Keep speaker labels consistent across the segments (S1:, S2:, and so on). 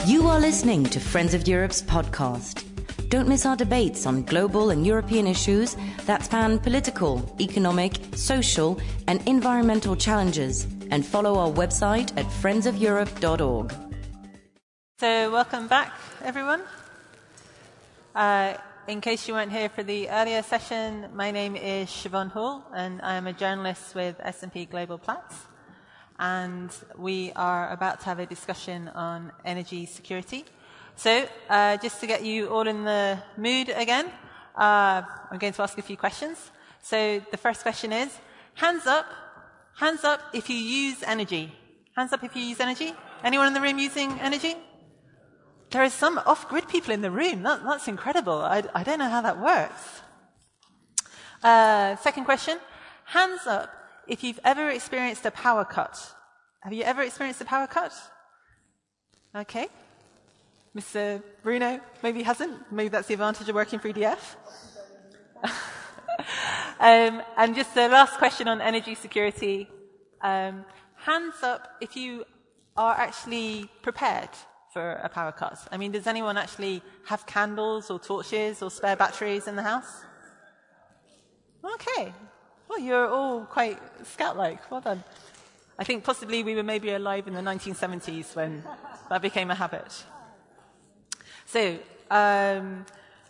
S1: You are listening to Friends of Europe's podcast. Don't miss our debates on global and European issues that span political, economic, social, and environmental challenges, and follow our website at friendsofeurope.org.
S2: So welcome back, everyone. In case you weren't here for the earlier session, my name is Siobhan Hall, and I am a journalist with S&P Global Platts. And we are about to have a discussion on energy security. So, just to get you all in the mood again, I'm going to ask a few questions. So, the first question is, hands up if you use energy. Hands up if you use energy. Anyone in the room using energy? There are some off-grid people in the room. That's incredible. I don't know how that works. Second question, hands up if you've ever experienced a power cut. Have you ever experienced a power cut? Okay. Mr. Bruno maybe hasn't. Maybe that's the advantage of working for EDF. And just the last question on energy security. Hands up if you are actually prepared for a power cut. I mean, does anyone actually have candles or torches or spare batteries in the house? Okay. Well, you're all quite scout-like. Well done. I think possibly we were maybe alive in the 1970s when that became a habit. So, that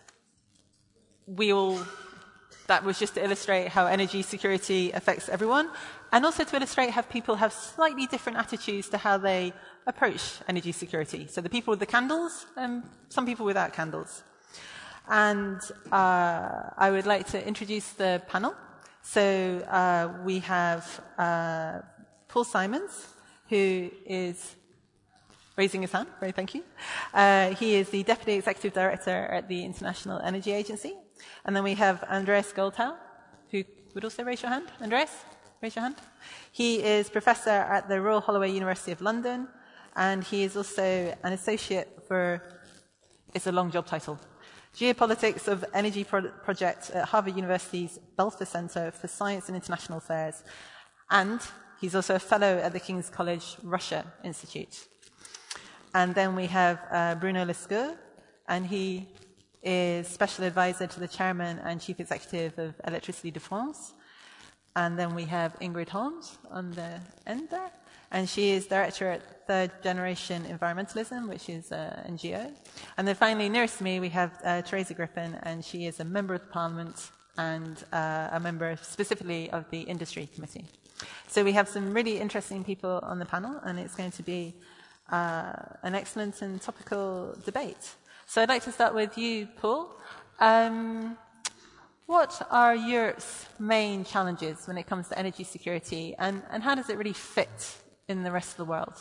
S2: was just to illustrate how energy security affects everyone, and also to illustrate how people have slightly different attitudes to how they approach energy security. So the people with the candles, and some people without candles. And I would like to introduce the panel. So we have Paul Simons, who is raising his hand. Very thank you. He is the Deputy Executive Director at the International Energy Agency. And then we have Andreas Goldhau, who would also raise your hand. Andreas, raise your hand. He is Professor at the Royal Holloway University of London, and he is also an Associate for, it's a long job title, Geopolitics of Energy Project at Harvard University's Belfer Center for Science and International Affairs. And he's also a fellow at the King's College Russia Institute. And then we have Bruno Lescaut, and he is Special Advisor to the Chairman and Chief Executive of Electricité de France. And then we have Ingrid Holmes on the end there, and she is Director at Third Generation Environmentalism, which is an NGO. And then finally, nearest to me, we have Teresa Griffin, and she is a Member of Parliament and a member specifically of the Industry Committee. So we have some really interesting people on the panel, and it's going to be an excellent and topical debate. So I'd like to start with you, Paul. What are Europe's main challenges when it comes to energy security, and how does it really fit in the rest of the world?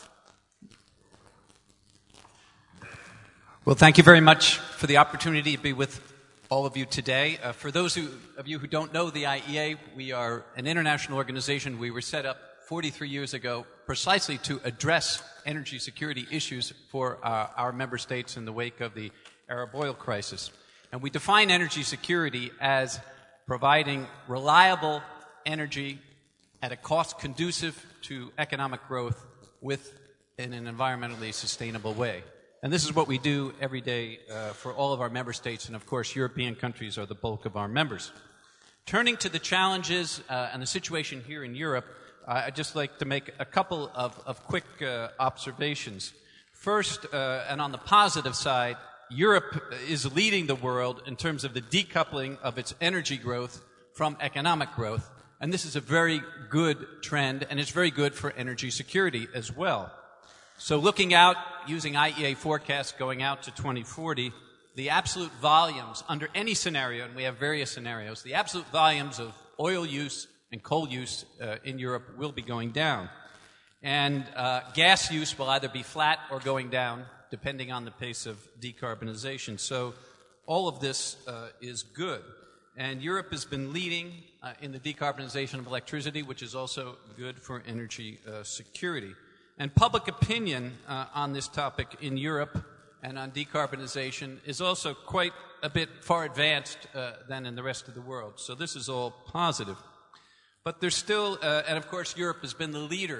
S3: Well, thank you very much for the opportunity to be with all of you today. For those of you who don't know the IEA, we are an international organization. We were set up 43 years ago precisely to address energy security issues for our member states in the wake of the Arab oil crisis. And we define energy security as providing reliable energy at a cost conducive to economic growth in an environmentally sustainable way. And this is what we do every day for all of our member states, and of course European countries are the bulk of our members. Turning to the challenges and the situation here in Europe, I'd just like to make a couple of quick observations. First, and on the positive side, Europe is leading the world in terms of the decoupling of its energy growth from economic growth. And this is a very good trend, and it's very good for energy security as well. So looking out, using IEA forecasts going out to 2040, the absolute volumes under any scenario, and we have various scenarios, the absolute volumes of oil use and coal use in Europe will be going down. And gas use will either be flat or going down, depending on the pace of decarbonization. So all of this is good. And Europe has been leading in the decarbonization of electricity, which is also good for energy security. And public opinion on this topic in Europe and on decarbonization is also quite a bit far advanced than in the rest of the world. So this is all positive. But there's still, and of course Europe has been the leader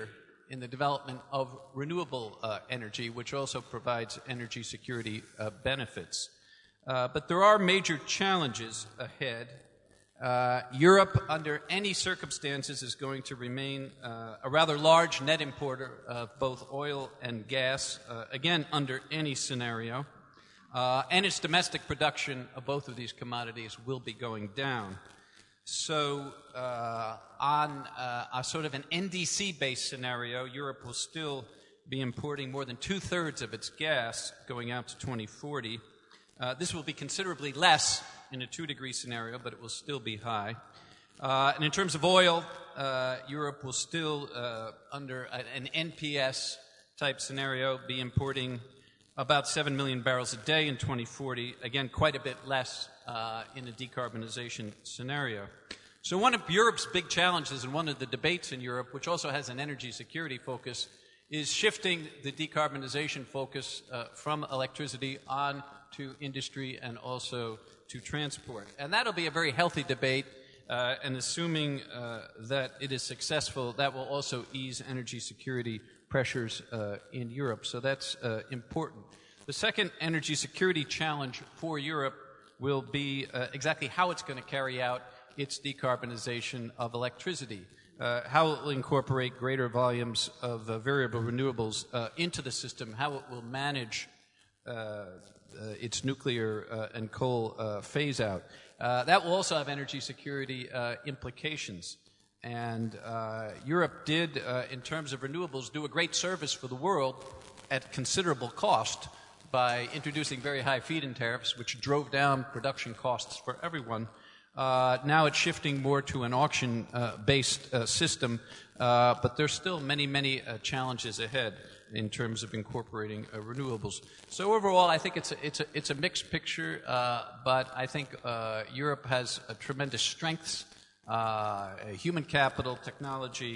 S3: in the development of renewable energy, which also provides energy security benefits. But there are major challenges ahead. Europe, under any circumstances, is going to remain a rather large net importer of both oil and gas, again, under any scenario. And its domestic production of both of these commodities will be going down. So on a sort of an NDC-based scenario, Europe will still be importing more than two-thirds of its gas going out to 2040. This will be considerably less in a 2-degree scenario, but it will still be high. And in terms of oil, Europe will still, under an NPS-type scenario, be importing about 7 million barrels a day in 2040. Again, quite a bit less in a decarbonization scenario. So one of Europe's big challenges and one of the debates in Europe, which also has an energy security focus, is shifting the decarbonization focus from electricity on to industry and also to transport. And that'll be a very healthy debate, and assuming that it is successful, that will also ease energy security pressures in Europe. So that's important. The second energy security challenge for Europe will be exactly how it's going to carry out its decarbonization of electricity, how it will incorporate greater volumes of variable renewables into the system, how it will manage its nuclear and coal phase out. That will also have energy security implications. And Europe did, in terms of renewables, do a great service for the world at considerable cost by introducing very high feed-in tariffs, which drove down production costs for everyone. Now it's shifting more to an auction-based system, but there's still many, many challenges ahead in terms of incorporating renewables. So overall, I think it's a mixed picture, but I think Europe has tremendous strengths, human capital, technology,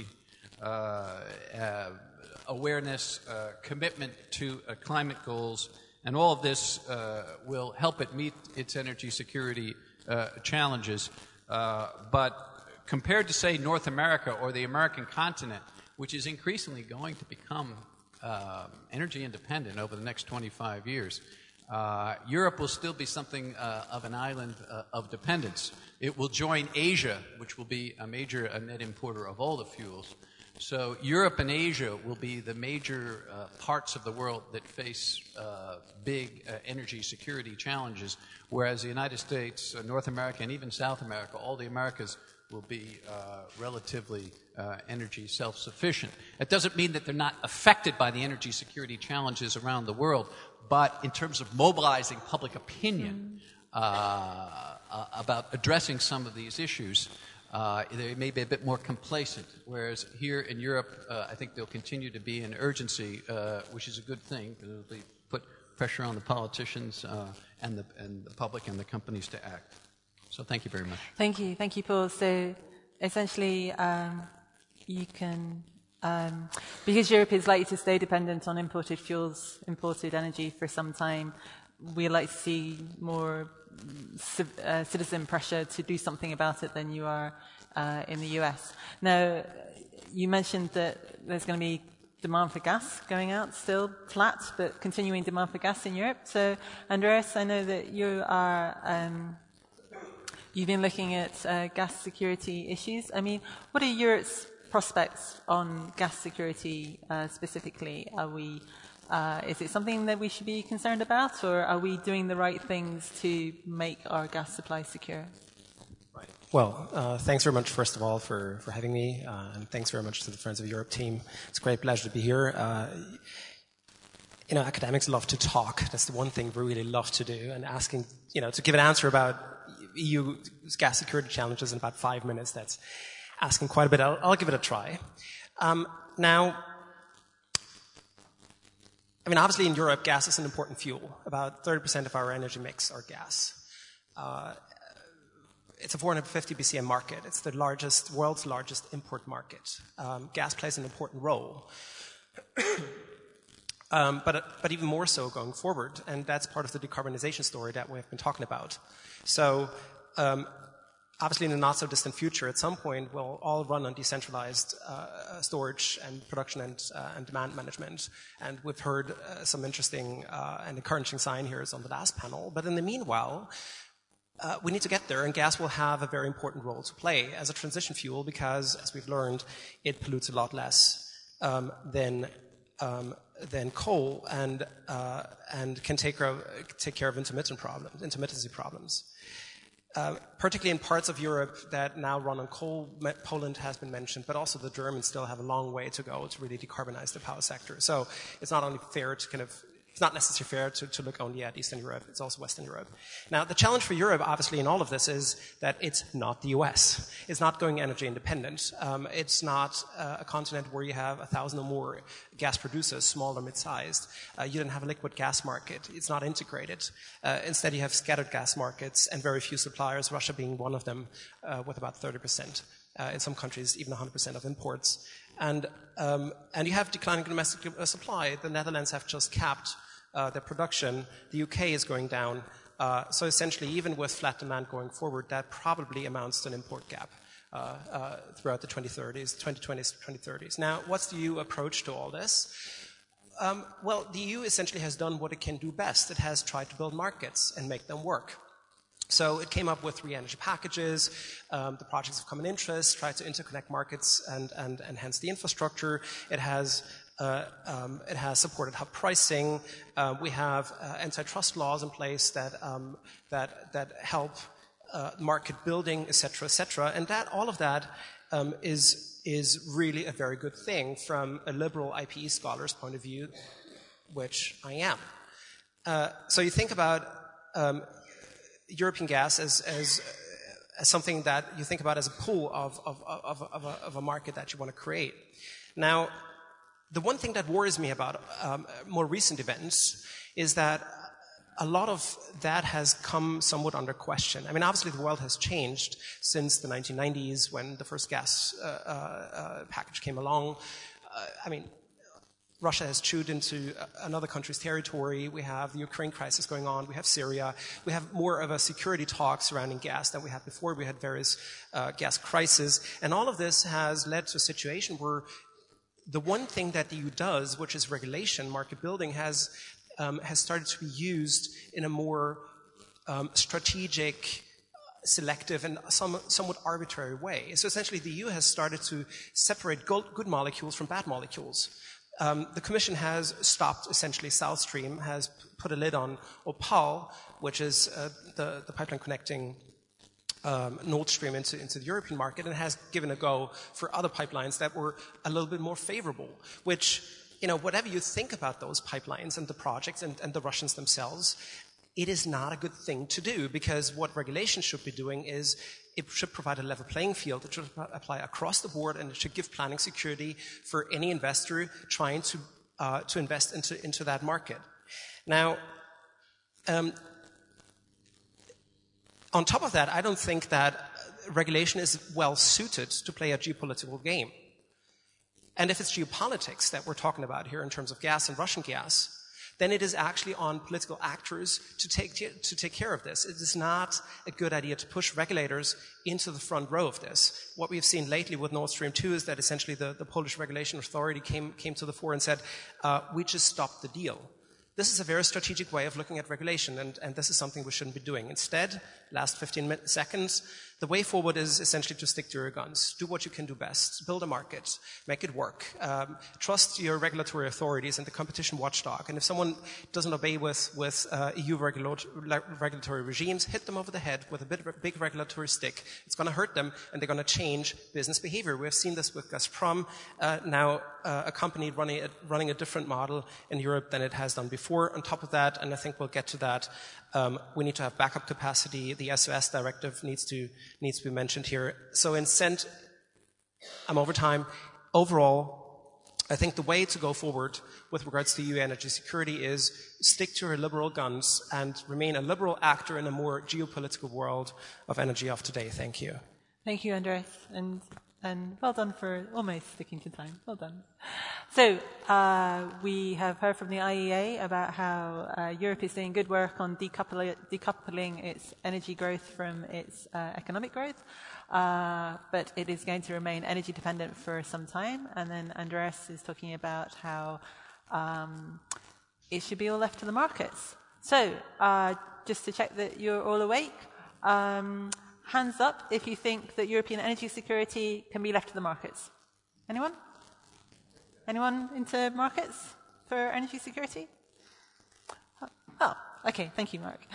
S3: awareness, commitment to climate goals, and all of this will help it meet its energy security challenges. But compared to, say, North America or the American continent, which is increasingly going to become energy independent over the next 25 years, Europe will still be something of an island of dependence. It will join Asia, which will be a major net importer of all the fuels. So Europe and Asia will be the major parts of the world that face big energy security challenges, whereas the United States, North America, and even South America, all the Americas, will be relatively energy self-sufficient. It doesn't mean that they're not affected by the energy security challenges around the world, but in terms of mobilizing public opinion about addressing some of these issues, they may be a bit more complacent, whereas here in Europe, I think there'll continue to be an urgency, which is a good thing, because it'll put pressure on the politicians and the public and the companies to act. So thank you very much.
S2: Thank you, Paul. So essentially, you can, because Europe is likely to stay dependent on imported fuels, imported energy for some time, we'd like to see more citizen pressure to do something about it than you are in the US. Now, you mentioned that there's going to be demand for gas going out, still flat, but continuing demand for gas in Europe. So, Andreas, I know that you are, you've been looking at gas security issues. I mean, what are Europe's prospects on gas security specifically? Are we is it something that we should be concerned about, or are we doing the right things to make our gas supply secure?
S4: Right. Well, thanks very much, first of all, for having me, and thanks very much to the Friends of Europe team. It's a great pleasure to be here. Academics love to talk. That's the one thing we really love to do, and asking, to give an answer about EU's gas security challenges in about 5 minutes, that's asking quite a bit. I'll give it a try. Now, obviously in Europe, gas is an important fuel. About 30% of our energy mix are gas. It's a 450 BCM market. It's the world's largest import market. Gas plays an important role. But even more so going forward, and that's part of the decarbonization story that we've been talking about. So obviously in the not-so-distant future, at some point, we'll all run on decentralized storage and production and demand management. And we've heard some interesting and encouraging sign here on the last panel. But in the meanwhile, we need to get there, and gas will have a very important role to play as a transition fuel because, as we've learned, it pollutes a lot less than coal and can take care of intermittency problems. Particularly in parts of Europe that now run on coal, Poland has been mentioned, but also the Germans still have a long way to go to really decarbonize the power sector. So it's not only fair to it's not necessarily fair to look only at Eastern Europe, it's also Western Europe. Now, the challenge for Europe, obviously, in all of this is that it's not the US. It's not going energy independent. It's not a continent where you have 1,000 or more gas producers, small or mid-sized. You don't have a liquid gas market. It's not integrated. Instead, you have scattered gas markets and very few suppliers, Russia being one of them, with about 30%. In some countries, even 100% of imports. And you have declining domestic supply. The Netherlands have just capped their production. The UK is going down. So essentially, even with flat demand going forward, that probably amounts to an import gap throughout the 2020s, 2030s. Now, what's the EU approach to all this? Well, the EU essentially has done what it can do best. It has tried to build markets and make them work. So it came up with 3 energy packages, the projects of common interest, tried to interconnect markets and enhance the infrastructure. It has supported hub pricing. We have antitrust laws in place that help market building, et cetera, and all of that is really a very good thing from a liberal IPE scholar's point of view, which I am. So you think about European gas as something that you think about as a pool of a market that you want to create. Now, the one thing that worries me about more recent events is that a lot of that has come somewhat under question. I mean, obviously the world has changed since the 1990s when the first gas package came along. Russia has chewed into another country's territory. We have the Ukraine crisis going on. We have Syria. We have more of a security talk surrounding gas than we had before. We had various gas crises. And all of this has led to a situation where the one thing that the EU does, which is regulation, market building, has started to be used in a more strategic, selective, and somewhat arbitrary way. So essentially the EU has started to separate good molecules from bad molecules. The Commission has stopped, essentially, South Stream, has put a lid on Opal, which is the pipeline connecting Nord Stream into the European market, and has given a go for other pipelines that were a little bit more favorable, which, whatever you think about those pipelines and the projects and the Russians themselves, it is not a good thing to do, because what regulation should be doing is it should provide a level playing field. It should apply across the board, and it should give planning security for any investor trying to invest into that market. Now, on top of that, I don't think that regulation is well suited to play a geopolitical game. And if it's geopolitics that we're talking about here in terms of gas and Russian gas, then it is actually on political actors to take care of this. It is not a good idea to push regulators into the front row of this. What we've seen lately with Nord Stream 2 is that essentially the Polish regulation authority came to the fore and said, we just stopped the deal. This is a very strategic way of looking at regulation, and this is something we shouldn't be doing. Instead, last 15 seconds, the way forward is essentially to stick to your guns. Do what you can do best. Build a market. Make it work. Trust your regulatory authorities and the competition watchdog. And if someone doesn't obey with EU regulatory regimes, hit them over the head with a big regulatory stick. It's going to hurt them, and they're going to change business behavior. We have seen this with Gazprom, now a company running a different model in Europe than it has done before. On top of that, and I think we'll get to that, we need to have backup capacity. The SOS directive needs to be mentioned here. So I'm over time. Overall, I think the way to go forward with regards to EU energy security is stick to your liberal guns and remain a liberal actor in a more geopolitical world of energy of today. Thank you.
S2: Thank you, Andreas. And And well done for almost sticking to time. Well done. So, we have heard from the IEA about how Europe is doing good work on decoupling its energy growth from its economic growth, but it is going to remain energy dependent for some time. And then Andreas is talking about how it should be all left to the markets. So, just to check that you're all awake, hands up if you think that European energy security can be left to the markets. Anyone? Anyone into markets for energy security? Oh, okay. Thank you, Mark.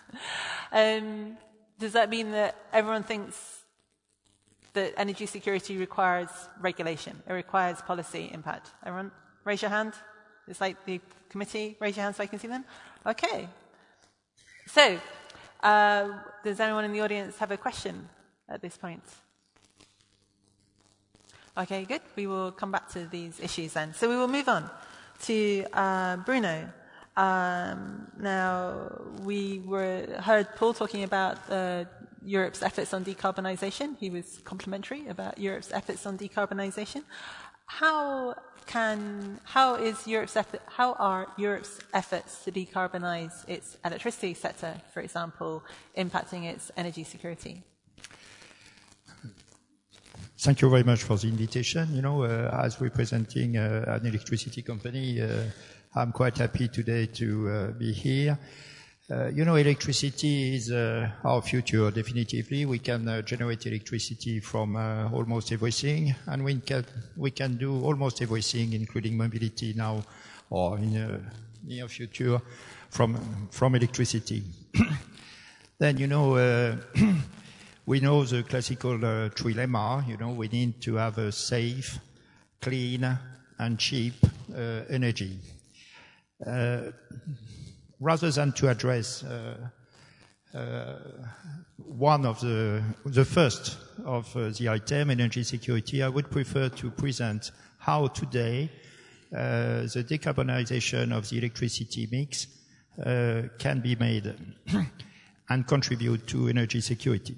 S2: Does that mean that everyone thinks that energy security requires regulation? It requires policy impact? Everyone, raise your hand. It's like the committee. Raise your hand so I can see them. Okay. So, does anyone in the audience have a question at this point? Okay, good. We will come back to these issues then. So we will move on to Bruno. Now, we heard Paul talking about Europe's efforts on decarbonisation. He was complimentary about Europe's efforts on decarbonisation. How are Europe's efforts to decarbonise its electricity sector, for example, impacting its energy security?
S5: Thank you very much for the invitation. As representing an electricity company, I'm quite happy today to be here. Electricity is our future, definitively. We can generate electricity from almost everything, and we can do almost everything, including mobility now or in the near future, from electricity. Then, we know the classical trilemma. We need to have a safe, clean, and cheap energy. Rather than to address one of the first of the item, energy security, I would prefer to present how today the decarbonization of the electricity mix can be made and contribute to energy security.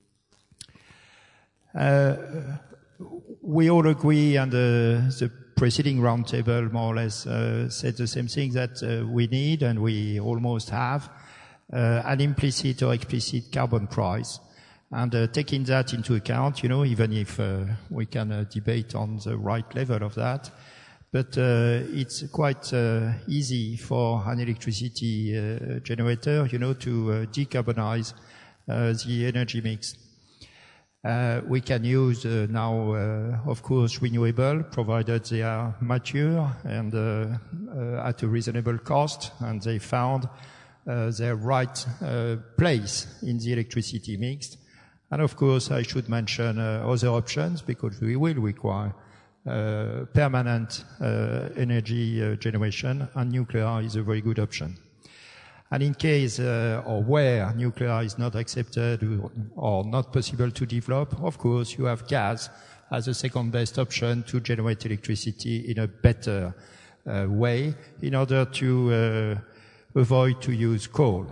S5: We all agree, and the preceding roundtable more or less said the same thing, that we need, and we almost have, an implicit or explicit carbon price. And taking that into account, even if we can debate on the right level of that, but it's quite easy for an electricity generator, to decarbonize the energy mix. We can use now, of course, renewable, provided they are mature and at a reasonable cost, and they found their right place in the electricity mix. And of course, I should mention other options, because we will require permanent energy generation, and nuclear is a very good option. And in case or where nuclear is not accepted or not possible to develop, of course, you have gas as a second best option to generate electricity in a better way in order to avoid to use coal.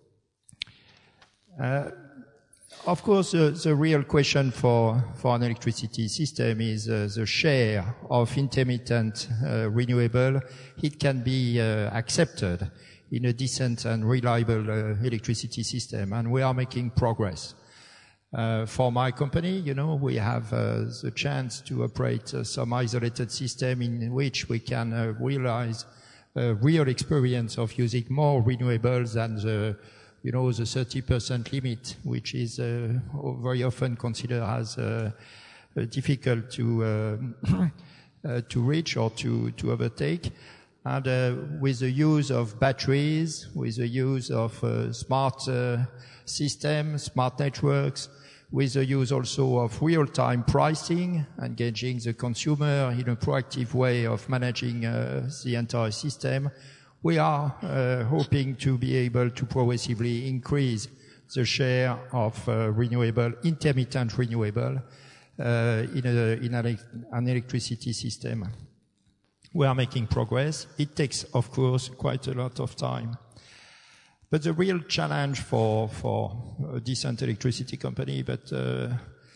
S5: Of course, the real question for an electricity system is the share of intermittent renewable. It can be accepted in a decent and reliable electricity system, and we are making progress. For my company, we have the chance to operate some isolated system in which we can realize a real experience of using more renewables than the 30% limit, which is very often considered as difficult to reach or to overtake. And with the use of batteries, with the use of smart systems, smart networks, with the use also of real-time pricing, engaging the consumer in a proactive way of managing the entire system, we are hoping to be able to progressively increase the share of intermittent renewable in an electricity system. We are making progress. It takes, of course, quite a lot of time. But the real challenge for a decent electricity company, but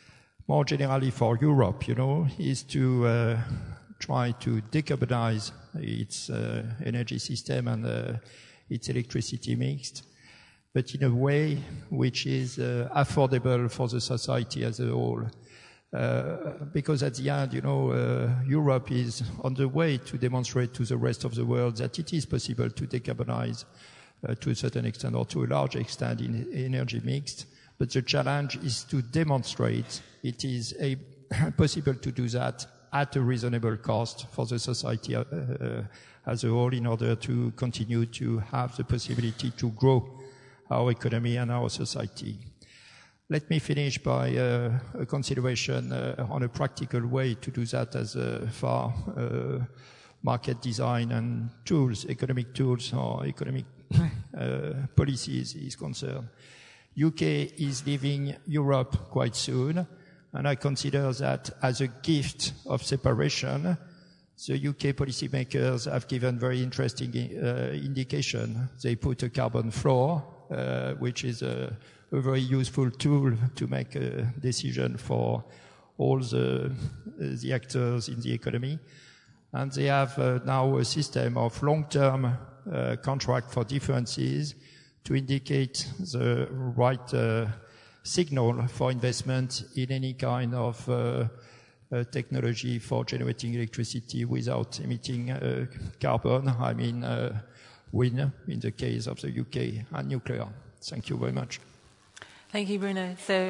S5: more generally for Europe, is to try to decarbonize its energy system and its electricity mix, but in a way which is affordable for the society as a whole. Because at the end, Europe is on the way to demonstrate to the rest of the world that it is possible to decarbonize to a certain extent or to a large extent in energy mix. But the challenge is to demonstrate it is possible to do that at a reasonable cost for the society as a whole in order to continue to have the possibility to grow our economy and our society. Let me finish by a consideration on a practical way to do that as far market design and tools, economic tools or economic policies is concerned. UK is leaving Europe quite soon, and I consider that as a gift of separation. The UK policymakers have given very interesting indication. They put a carbon floor, which is a very useful tool to make a decision for all the actors in the economy. And they have now a system of long-term contract for differences to indicate the right signal for investment in any kind of technology for generating electricity without emitting carbon. I mean wind in the case of the UK and nuclear. Thank you very much.
S2: Thank you, Bruno.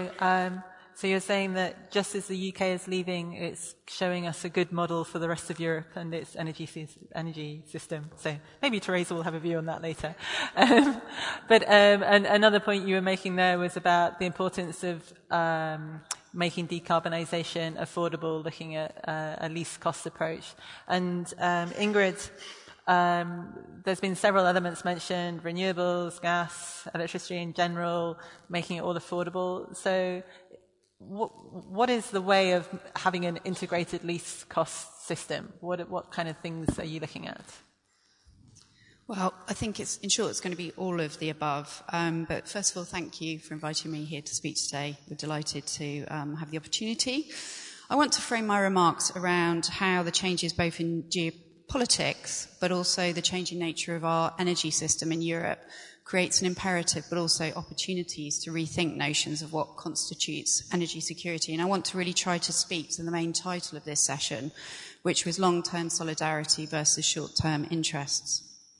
S2: So you're saying that just as the UK is leaving, it's showing us a good model for the rest of Europe and its energy system. So maybe Teresa will have a view on that later. But another point you were making there was about the importance of making decarbonisation affordable, looking at a least cost approach. And Ingrid, there's been several elements mentioned: renewables, gas, electricity in general, making it all affordable. So what is the way of having an integrated least cost system? What kind of things are you looking at?
S6: Well, I think in short, it's going to be all of the above. But first of all, thank you for inviting me here to speak today. We're delighted to have the opportunity. I want to frame my remarks around how the changes both in geopolitics, but also the changing nature of our energy system in Europe creates an imperative, but also opportunities to rethink notions of what constitutes energy security. And I want to really try to speak to the main title of this session, which was long-term solidarity versus short-term interests.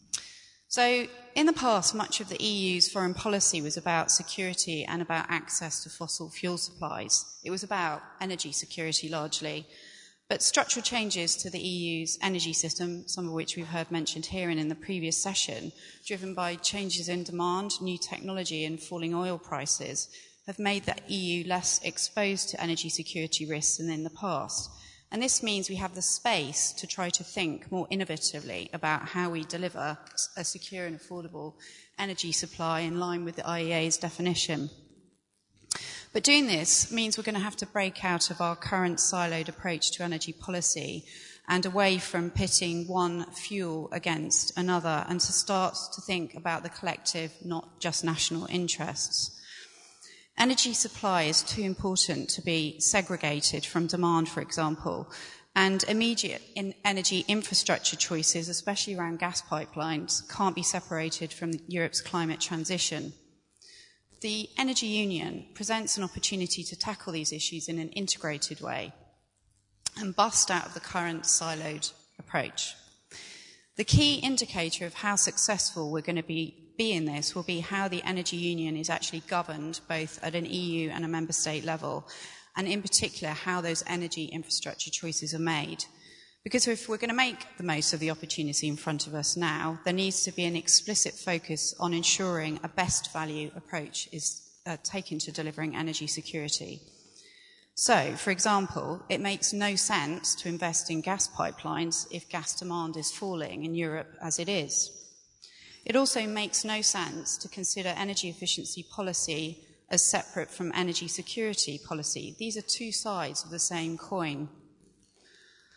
S6: So in the past, much of the EU's foreign policy was about security and about access to fossil fuel supplies. It was about energy security largely. But structural changes to the EU's energy system, some of which we've heard mentioned here and in the previous session, driven by changes in demand, new technology and falling oil prices, have made the EU less exposed to energy security risks than in the past. And this means we have the space to try to think more innovatively about how we deliver a secure and affordable energy supply in line with the IEA's definition. But doing this means we're going to have to break out of our current siloed approach to energy policy and away from pitting one fuel against another, and to start to think about the collective, not just national interests. Energy supply is too important to be segregated from demand, for example, and immediate energy infrastructure choices, especially around gas pipelines, can't be separated from Europe's climate transition. The Energy Union presents an opportunity to tackle these issues in an integrated way and bust out of the current siloed approach. The key indicator of how successful we're going to be in this will be how the Energy Union is actually governed both at an EU and a member state level, and in particular how those energy infrastructure choices are made. Because if we're going to make the most of the opportunity in front of us now, there needs to be an explicit focus on ensuring a best value approach is taken to delivering energy security. So, for example, it makes no sense to invest in gas pipelines if gas demand is falling in Europe as it is. It also makes no sense to consider energy efficiency policy as separate from energy security policy. These are two sides of the same coin.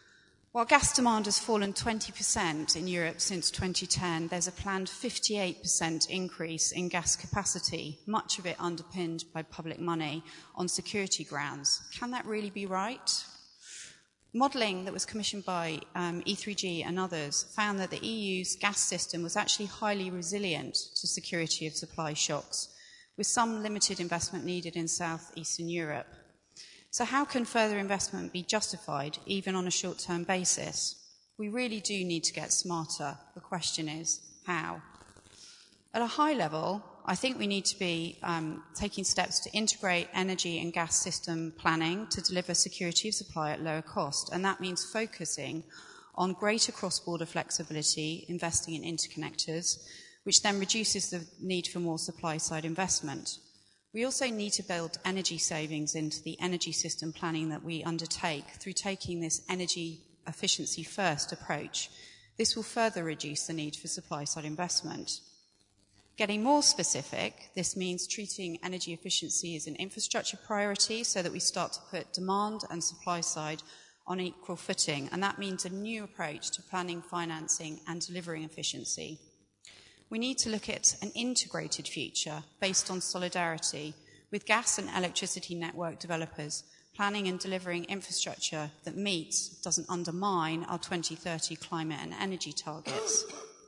S6: While gas demand has fallen 20% in Europe since 2010, there's a planned 58% increase in gas capacity, much of it underpinned by public money on security grounds. Can that really be right? Modelling that was commissioned by E3G and others found that the EU's gas system was actually highly resilient to security of supply shocks, with some limited investment needed in south-eastern Europe. So how can further investment be justified, even on a short-term basis? We really do need to get smarter. The question is, how? At a high level, I think we need to be taking steps to integrate energy and gas system planning to deliver security of supply at lower cost, and that means focusing on greater cross-border flexibility, investing in interconnectors, which then reduces the need for more supply-side investment. We also need to build energy savings into the energy system planning that we undertake through taking this energy efficiency first approach. This will further reduce the need for supply-side investment. Getting more specific, this means treating energy efficiency as an infrastructure priority so that we start to put demand and supply side on equal footing, and that means a new approach to planning, financing and delivering efficiency. We need to look at an integrated future based on solidarity with gas and electricity network developers, planning and delivering infrastructure that meets, doesn't undermine, our 2030 climate and energy targets.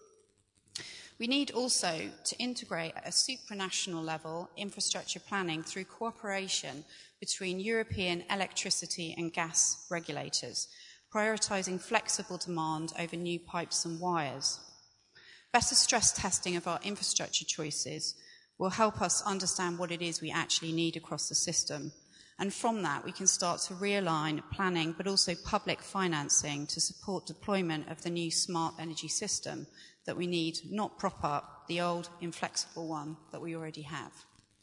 S6: We need also to integrate at a supranational level infrastructure planning through cooperation between European electricity and gas regulators, prioritising flexible demand over new pipes and wires. Better stress testing of our infrastructure choices will help us understand what it is we actually need across the system. And from that, we can start to realign planning, but also public financing to support deployment of the new smart energy system that we need, not prop up the old inflexible one that we already have.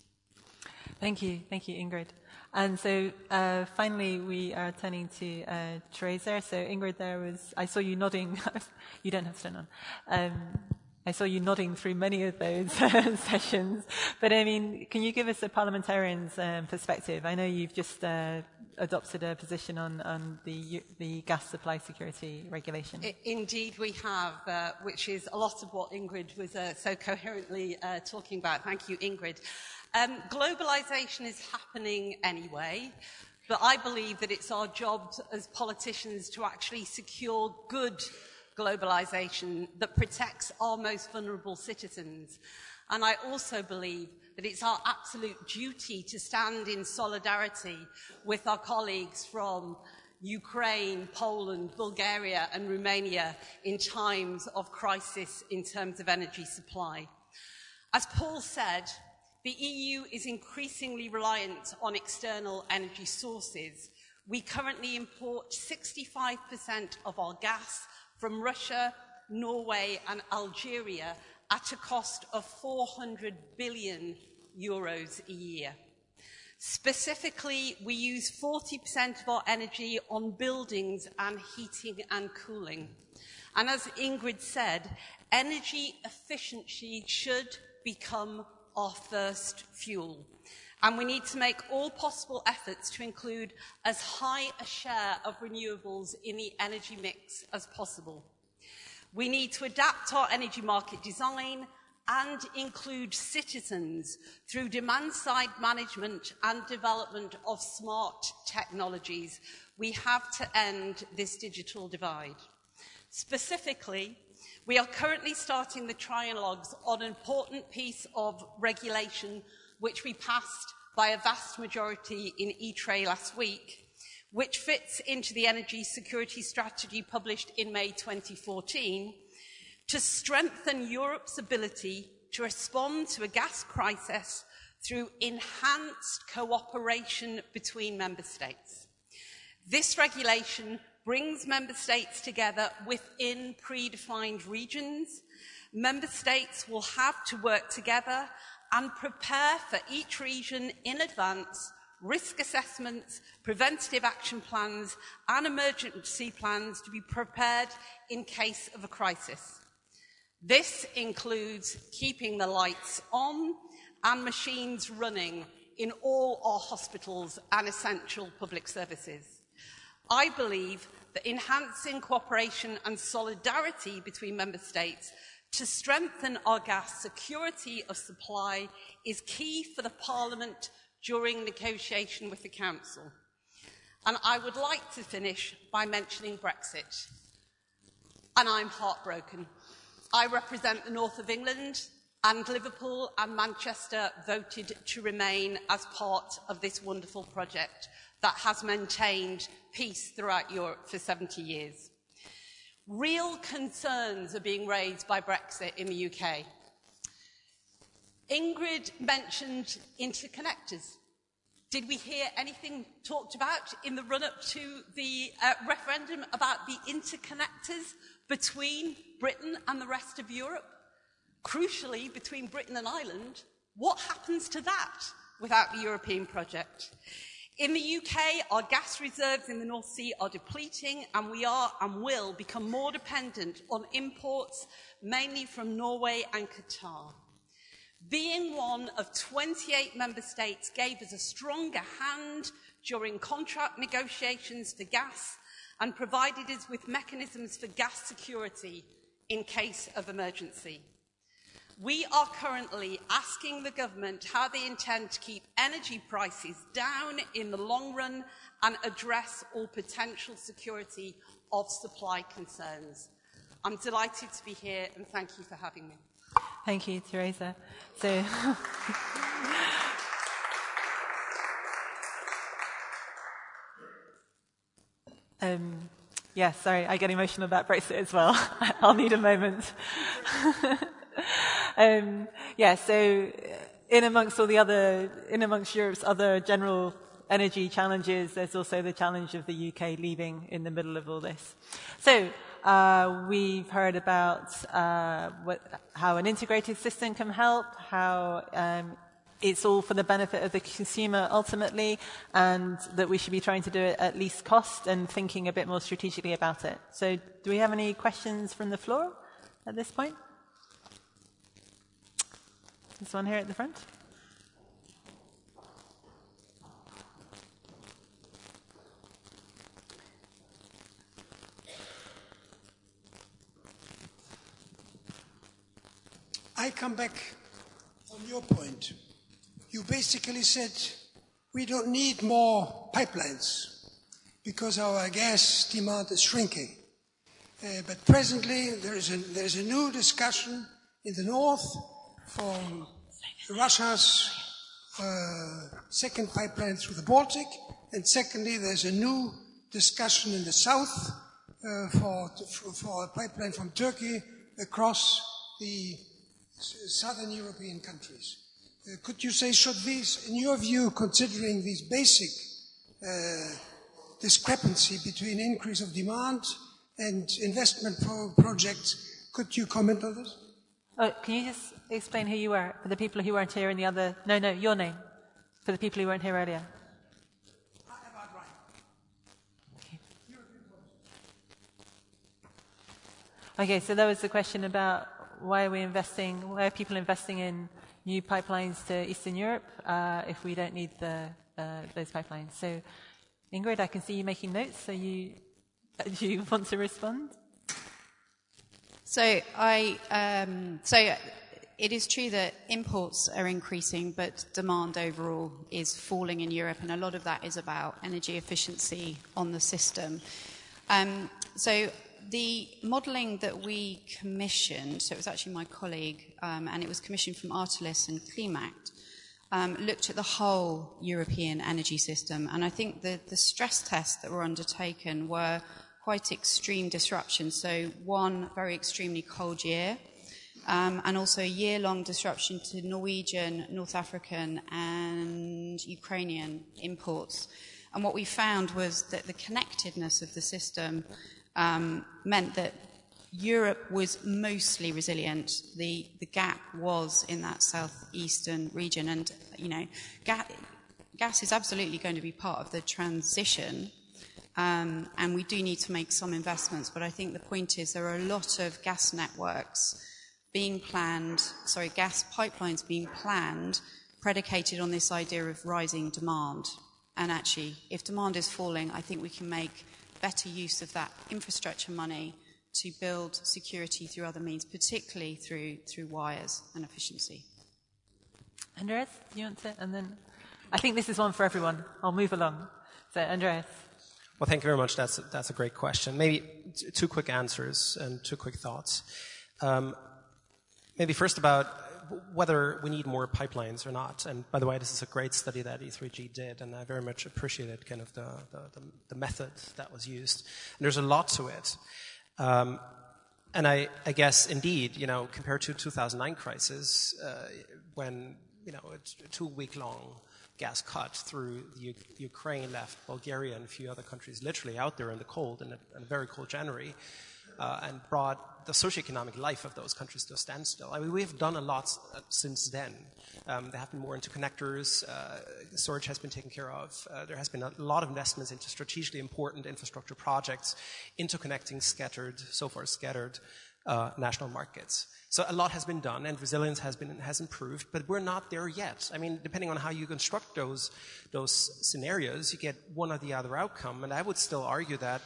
S2: Thank you, Ingrid. And so finally, we are turning to Teresa. So Ingrid, I saw you nodding. You don't have to turn on. I saw you nodding through many of those sessions. But I mean, can you give us a parliamentarian's perspective? I know you've just adopted a position on the gas supply security regulation.
S7: Indeed, we have, which is a lot of what Ingrid was so coherently talking about. Thank you, Ingrid. Globalisation is happening anyway, but I believe that it's our job as politicians to actually secure good globalisation that protects our most vulnerable citizens. And I also believe that it's our absolute duty to stand in solidarity with our colleagues from Ukraine, Poland, Bulgaria and Romania in times of crisis in terms of energy supply. As Paul said, the EU is increasingly reliant on external energy sources. We currently import 65% of our gas from Russia, Norway and Algeria at a cost of 400 billion euros a year. Specifically, we use 40% of our energy on buildings and heating and cooling. And as Ingrid said, energy efficiency should become our first fuel. And we need to make all possible efforts to include as high a share of renewables in the energy mix as possible. We need to adapt our energy market design and include citizens through demand-side management and development of smart technologies. We have to end this digital divide. Specifically, we are currently starting the trialogues on an important piece of regulation which we passed by a vast majority in E-Tray last week, which fits into the energy security strategy published in May 2014, to strengthen Europe's ability to respond to a gas crisis through enhanced cooperation between member states. This regulation brings member states together within predefined regions. Member states will have to work together and prepare for each region in advance risk assessments, preventative action plans and emergency plans to be prepared in case of a crisis. This includes keeping the lights on and machines running in all our hospitals and essential public services. I believe that enhancing cooperation and solidarity between member states to strengthen our gas security of supply is key for the Parliament during negotiation with the Council. And I would like to finish by mentioning Brexit. And I'm heartbroken. I represent the north of England, and Liverpool and Manchester voted to remain as part of this wonderful project that has maintained peace throughout Europe for 70 years. Real concerns are being raised by Brexit in the UK. Ingrid mentioned interconnectors. Did we hear anything talked about in the run-up to the referendum about the interconnectors between Britain and the rest of Europe? Crucially, between Britain and Ireland, what happens to that without the European project? In the UK, our gas reserves in the North Sea are depleting, and we are and will become more dependent on imports, mainly from Norway and Qatar. Being one of 28 member states gave us a stronger hand during contract negotiations for gas and provided us with mechanisms for gas security in case of emergency. We are currently asking the government how they intend to keep energy prices down in the long run and address all potential security of supply concerns. I'm delighted to be here, and thank you for having me.
S2: Thank you, Teresa. So, yeah, sorry, I get emotional about Brexit as well. I'll need a moment. So in amongst Europe's other general energy challenges, there's also the challenge of the UK leaving in the middle of all this. So we've heard about how an integrated system can help, how it's all for the benefit of the consumer ultimately, and that we should be trying to do it at least cost and thinking a bit more strategically about it. So do we have any questions from the floor at this point? This one here at the front.
S8: I come back on your point. You basically said we don't need more pipelines because our gas demand is shrinking. But presently there is a new discussion in the north for Russia's second pipeline through the Baltic, and secondly there's a new discussion in the south for a pipeline from Turkey across the southern European countries. Could you say, should these, in your view, considering these basic discrepancy between increase of demand and investment projects, could you comment on this?
S2: Oh, can you just explain who you were for the people who weren't here in the other... No, your name. For the people who weren't here earlier. Okay, so there was the question about why are people investing in new pipelines to Eastern Europe if we don't need those pipelines. So, Ingrid, I can see you making notes. So do you want to respond?
S6: So it is true that imports are increasing, but demand overall is falling in Europe, and a lot of that is about energy efficiency on the system. So the modelling that we commissioned, so it was actually my colleague, and it was commissioned from Artelis and Climact, looked at the whole European energy system, and I think the stress tests that were undertaken were quite extreme disruption. So one very extremely cold year, and also a year-long disruption to Norwegian, North African and Ukrainian imports. And what we found was that the connectedness of the system meant that Europe was mostly resilient. The gap was in that southeastern region, and gas is absolutely going to be part of the transition. And we do need to make some investments, but I think the point is there are a lot of gas networks being planned, gas pipelines being planned, predicated on this idea of rising demand. And actually, if demand is falling, I think we can make better use of that infrastructure money to build security through other means, particularly through wires and efficiency.
S2: Andreas, do you want to? And then I think this is one for everyone. I'll move along. So, Andreas.
S4: Well, thank you very much. That's a great question. Maybe two quick answers and two quick thoughts. Maybe first about whether we need more pipelines or not. And by the way, this is a great study that E3G did, and I very much appreciated kind of the method that was used. And there's a lot to it. And I guess indeed, compared to 2009 crisis, when, a 2-week-long gas cut through the Ukraine left Bulgaria and a few other countries literally out there in the cold, in a very cold January, and brought the socioeconomic life of those countries to a standstill. I mean, we have done a lot since then. There have been more interconnectors, storage has been taken care of, there has been a lot of investments into strategically important infrastructure projects, interconnecting so far scattered national markets. So a lot has been done, and resilience has improved, but we're not there yet. I mean, depending on how you construct those scenarios, you get one or the other outcome. And I would still argue that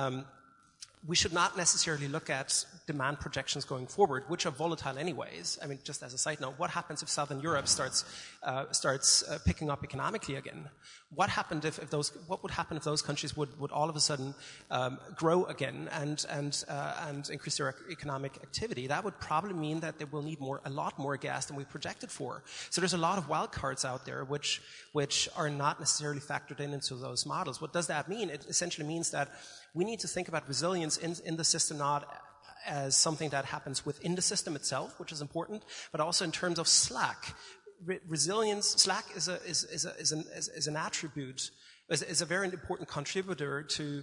S4: we should not necessarily look at demand projections going forward, which are volatile anyways. I mean, just as a side note, what happens if Southern Europe starts picking up economically again? What would happen if those countries would all of a sudden grow again and increase their economic activity? That would probably mean that they will need a lot more gas than we projected for. So there's a lot of wild cards out there which are not necessarily factored into those models. What does that mean? It essentially means that we need to think about resilience in the system not as something that happens within the system itself, which is important, but also in terms of slack. Slack is an attribute, is a very important contributor to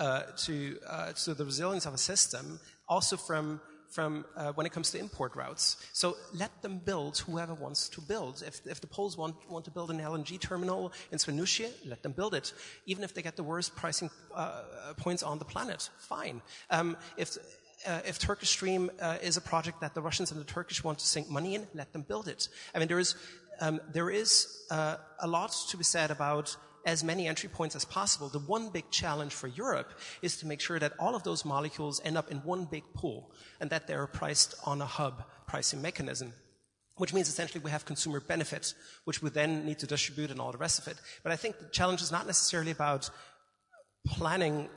S4: the resilience of a system, also from when it comes to import routes. So let them build, whoever wants to build. If the Poles want to build an LNG terminal in Świnoujście, let them build it. Even if they get the worst pricing points on the planet, fine. If Turkish Stream is a project that the Russians and the Turkish want to sink money in, let them build it. I mean, there is a lot to be said about as many entry points as possible. The one big challenge for Europe is to make sure that all of those molecules end up in one big pool and that they're priced on a hub pricing mechanism, which means essentially we have consumer benefits, which we then need to distribute and all the rest of it. But I think the challenge is not necessarily about planning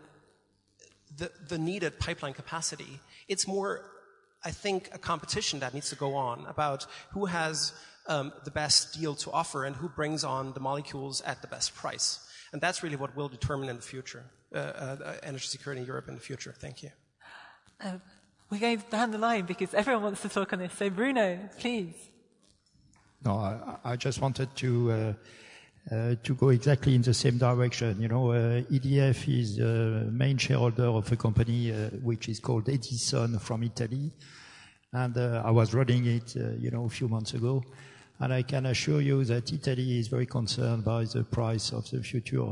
S4: the needed pipeline capacity. It's more, I think, a competition that needs to go on about who has the best deal to offer and who brings on the molecules at the best price. And that's really what will determine in the future energy security in Europe in the future. Thank you.
S2: We're going down the line because everyone wants to talk on this. So Bruno, please.
S5: No, I just wanted to go exactly in the same direction. EDF is the main shareholder of a company which is called Edison from Italy. And I was running it, a few months ago. And I can assure you that Italy is very concerned by the price of the future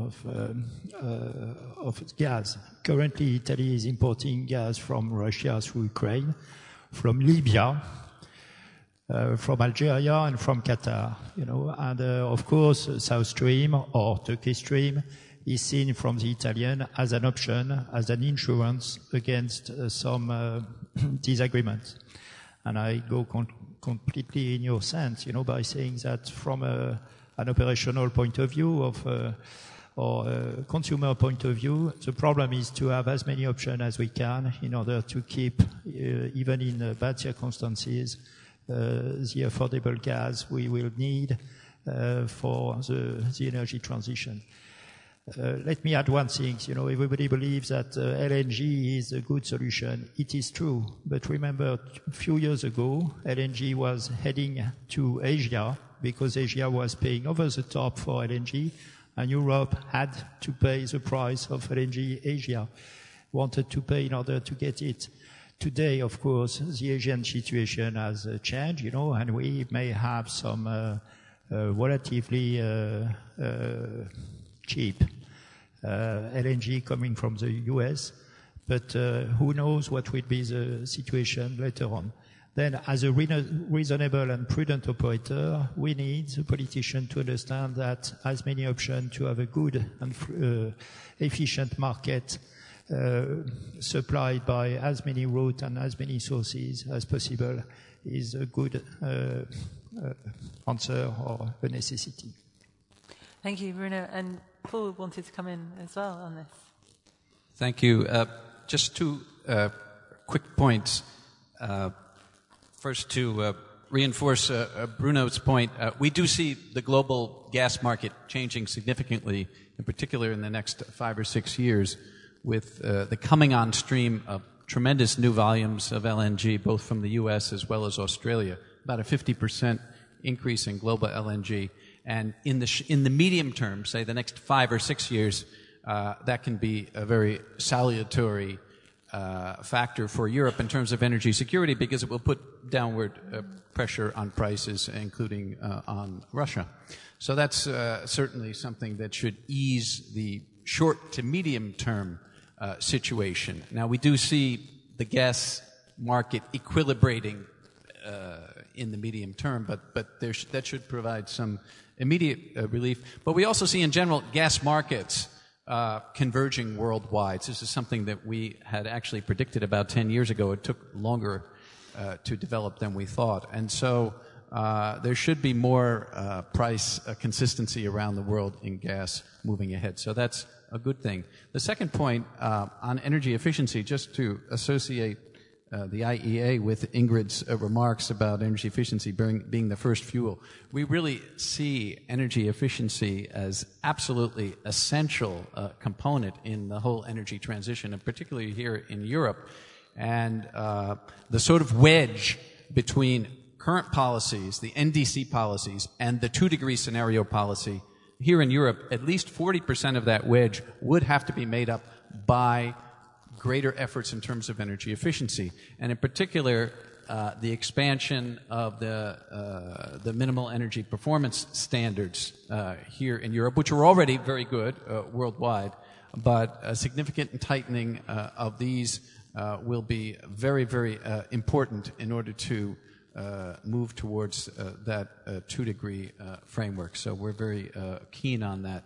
S5: of gas. Currently, Italy is importing gas from Russia through Ukraine, from Libya, from Algeria, and from Qatar. And of course, South Stream or Turkish Stream is seen from the Italian as an option, as an insurance against some disagreements. And I go completely in your sense, by saying that from an operational point of view or a consumer point of view, the problem is to have as many options as we can in order to keep, even in bad circumstances, the affordable gas we will need for the energy transition. Let me add one thing. Everybody believes that LNG is a good solution. It is true. But remember, a few years ago, LNG was heading to Asia because Asia was paying over the top for LNG, and Europe had to pay the price of LNG Asia wanted to pay in order to get it. Today, of course, the Asian situation has changed, and we may have some relatively cheap LNG coming from the US, but who knows what will be the situation later on. Then, as a reasonable and prudent operator, we need the politician to understand that as many options to have a good and efficient market supplied by as many routes and as many sources as possible is a good answer or a necessity.
S2: Thank you, Bruno. And Paul wanted to come in as well on this.
S3: Thank you. Just two quick points. First, to reinforce Bruno's point, we do see the global gas market changing significantly, in particular in the next 5 or 6 years, with the coming on stream of tremendous new volumes of LNG, both from the U.S. as well as Australia, about a 50% increase in global LNG. And in the medium term, say the next 5 or 6 years, that can be a very salutary factor for Europe in terms of energy security, because it will put downward pressure on prices, including on Russia. So that's certainly something that should ease the short to medium term situation. Now, we do see the gas market equilibrating in the medium term, but that should provide some immediate relief. But we also see in general gas markets converging worldwide. This is something that we had actually predicted about 10 years ago. It took longer to develop than we thought. And so there should be more price consistency around the world in gas moving ahead. So that's a good thing. The second point on energy efficiency, just to associate the IEA with Ingrid's remarks about energy efficiency being the first fuel, we really see energy efficiency as absolutely essential component in the whole energy transition, and particularly here in Europe. And the sort of wedge between current policies, the NDC policies, and the 2-degree scenario policy here in Europe, at least 40% of that wedge would have to be made up by greater efforts in terms of energy efficiency. And in particular, the expansion of the minimal energy performance standards here in Europe, which are already very good worldwide, but a significant tightening of these will be very, very important in order to move towards that 2-degree framework. So we're very keen on that,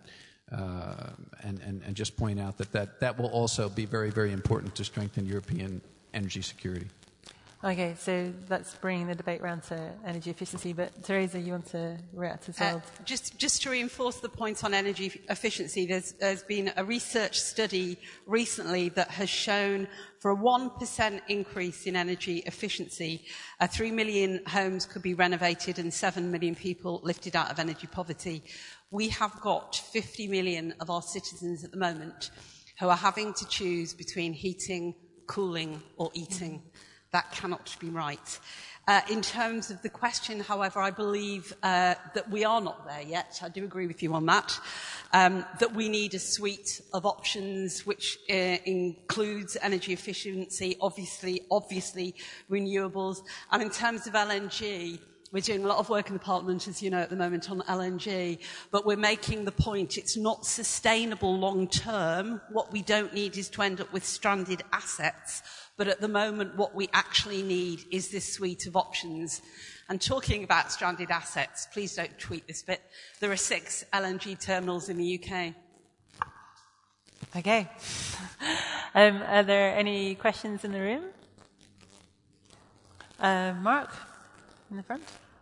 S3: and just point out that will also be very, very important to strengthen European energy security.
S2: Okay, so that's bringing the debate around to energy efficiency. But Teresa, you want to react as well?
S7: Just to reinforce the point on energy efficiency, there's been a research study recently that has shown for a 1% increase in energy efficiency, 3 million homes could be renovated and 7 million people lifted out of energy poverty. We have got 50 million of our citizens at the moment who are having to choose between heating, cooling or eating. That cannot be right. In terms of the question, however, I believe that we are not there yet. I do agree with you on that. That we need a suite of options which includes energy efficiency, obviously renewables. And in terms of LNG, we're doing a lot of work in the Parliament, as you know, at the moment on LNG, but we're making the point it's not sustainable long term. What we don't need is to end up with stranded assets. But at the moment, what we actually need is this suite of options. And talking about stranded assets, please don't tweet this bit. There are 6 LNG terminals in the UK.
S2: Okay. Are there any questions in the room? Mark, in the front.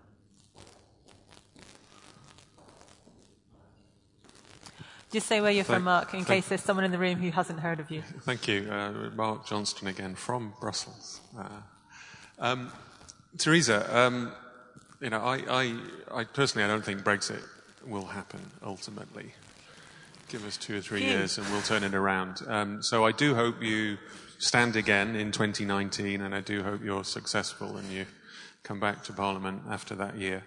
S2: Just say where you're from, Mark, in case there's someone in the room who hasn't heard of you.
S9: Thank you. Mark Johnston again from Brussels. Teresa, I personally, I don't think Brexit will happen ultimately. Give us 2 or 3 years and we'll turn it around. So I do hope you stand again in 2019, and I do hope you're successful and you come back to Parliament after that year.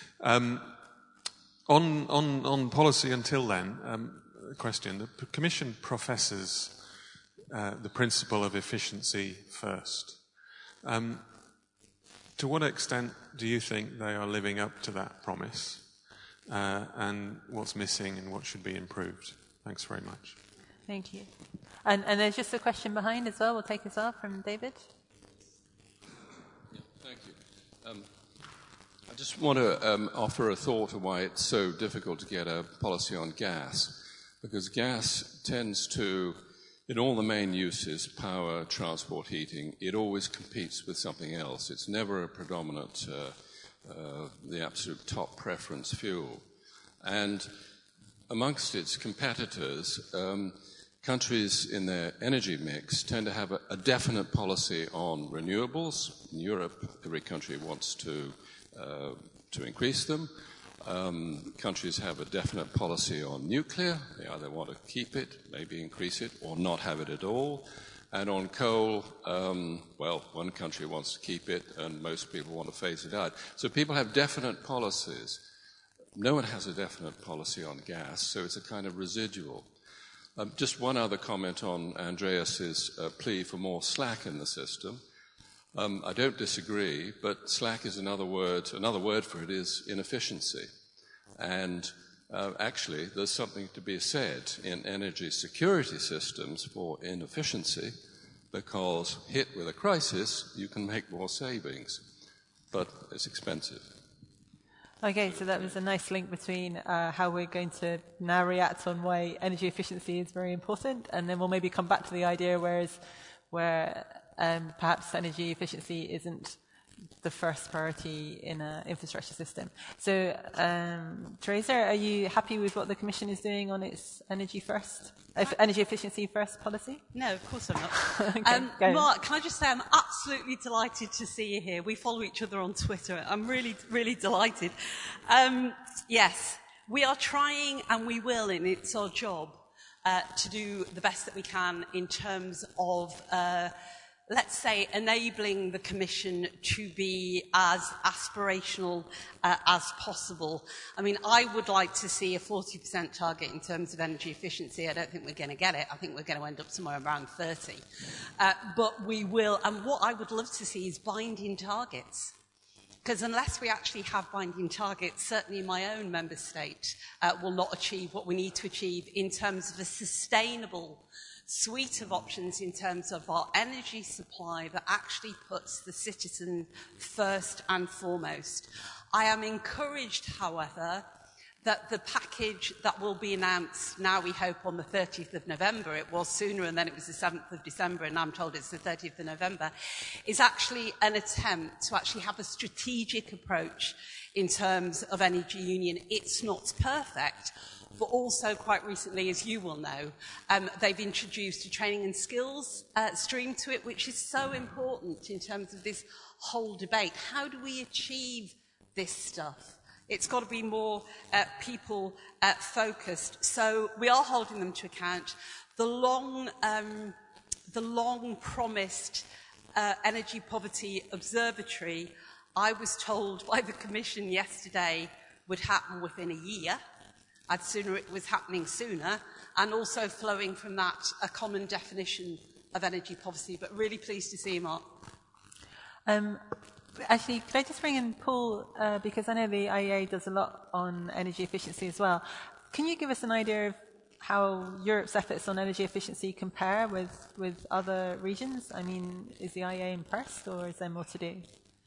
S9: On policy until then, a question. The Commission professes the principle of efficiency first. To what extent do you think they are living up to that promise? And what's missing and what should be improved? Thanks very much.
S2: Thank you. And there's just a question behind as well. We'll take this off from David.
S10: Thank you. I just want to offer a thought of why it's so difficult to get a policy on gas, because gas tends to in all the main uses, power, transport, heating, it always competes with something else. It's never a predominant, the absolute top preference fuel. And amongst its competitors, countries in their energy mix tend to have a definite policy on renewables. In Europe, every country wants to increase them. Countries have a definite policy on nuclear. They either want to keep it, maybe increase it, or not have it at all. And on coal, one country wants to keep it, and most people want to phase it out. So people have definite policies. No one has a definite policy on gas, so it's a kind of residual. Just one other comment on Andreas's plea for more slack in the system. I don't disagree, but slack is another word for it is inefficiency. And actually, there's something to be said in energy security systems for inefficiency, because hit with a crisis, you can make more savings, but it's expensive.
S2: Okay, so that was a nice link between how we're going to now react on why energy efficiency is very important, and then we'll maybe come back to the idea where perhaps energy efficiency isn't the first priority in an infrastructure system. So, Teresa, are you happy with what the Commission is doing on its energy efficiency first policy?
S7: No, of course I'm not.
S2: Okay,
S7: Mark, can I just say I'm absolutely delighted to see you here. We follow each other on Twitter. I'm really, really delighted. Yes, we are trying, and we will, and it's our job to do the best that we can in terms of let's say, enabling the Commission to be as aspirational as possible. I mean, I would like to see a 40% target in terms of energy efficiency. I don't think we're going to get it. I think we're going to end up somewhere around 30. But we will, and what I would love to see is binding targets. Because unless we actually have binding targets, certainly my own member state will not achieve what we need to achieve in terms of a sustainable suite of options in terms of our energy supply that actually puts the citizen first and foremost. I am encouraged, however, that the package that will be announced now, we hope, on the 30th of November, it was sooner and then it was the 7th of December and I'm told it's the 30th of November, is actually an attempt to actually have a strategic approach in terms of energy union. It's not perfect, but also quite recently, as you will know, they've introduced a training and skills stream to it, which is so important in terms of this whole debate. How do we achieve this stuff? It's got to be more people focused. So we are holding them to account. The long promised Energy Poverty Observatory, I was told by the Commission yesterday, would happen within a year. I'd sooner it was happening sooner, and also flowing from that a common definition of energy poverty. But really pleased to see you, Mark.
S2: Actually, could I just bring in Paul, because I know the IEA does a lot on energy efficiency as well. Can you give us an idea of how Europe's efforts on energy efficiency compare with other regions? I mean, is the IEA impressed, or is there more to do?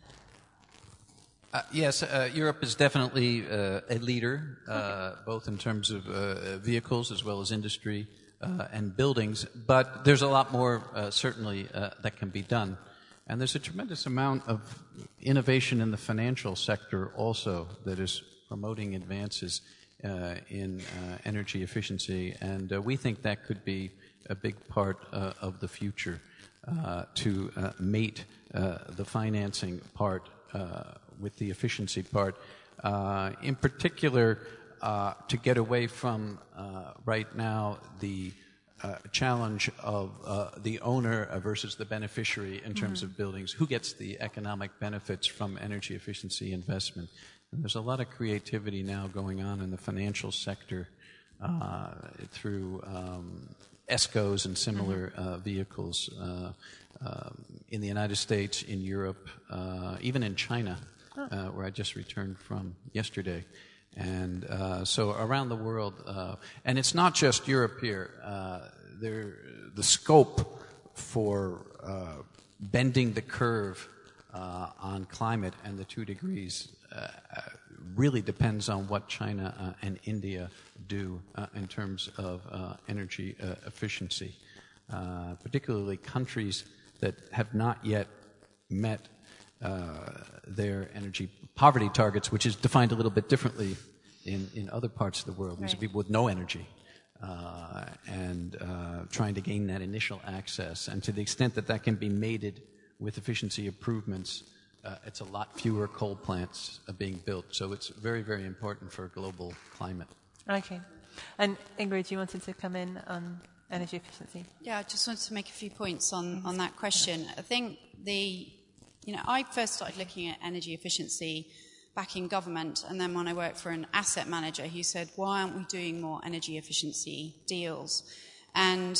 S3: Yes, Europe is definitely a leader, both in terms of vehicles as well as industry and buildings, but there's a lot more, certainly, that can be done. And there's a tremendous amount of innovation in the financial sector also that is promoting advances in energy efficiency, and we think that could be a big part of the future to mate the financing part with the efficiency part. In particular, to get away from right now the challenge of the owner versus the beneficiary in terms of buildings. Who gets the economic benefits from energy efficiency investment? And there's a lot of creativity now going on in the financial sector through ESCOs and similar vehicles in the United States, in Europe, even in China, where I just returned from yesterday. And so around the world, and it's not just Europe here, the scope for bending the curve on climate and the 2 degrees really depends on what China and India do in terms of energy efficiency. particularly countries that have not yet met their energy poverty targets, which is defined a little bit differently in other parts of the world. These are people with no energy and trying to gain that initial access. And to the extent that that can be mated with efficiency improvements, it's a lot fewer coal plants being built. So it's very, very important for global climate. Okay.
S2: And Ingrid, you wanted to come in on energy efficiency?
S6: Yeah, I just wanted to make a few points on that question. I think I first started looking at energy efficiency back in government, and then when I worked for an asset manager, he said, why aren't we doing more energy efficiency deals? And,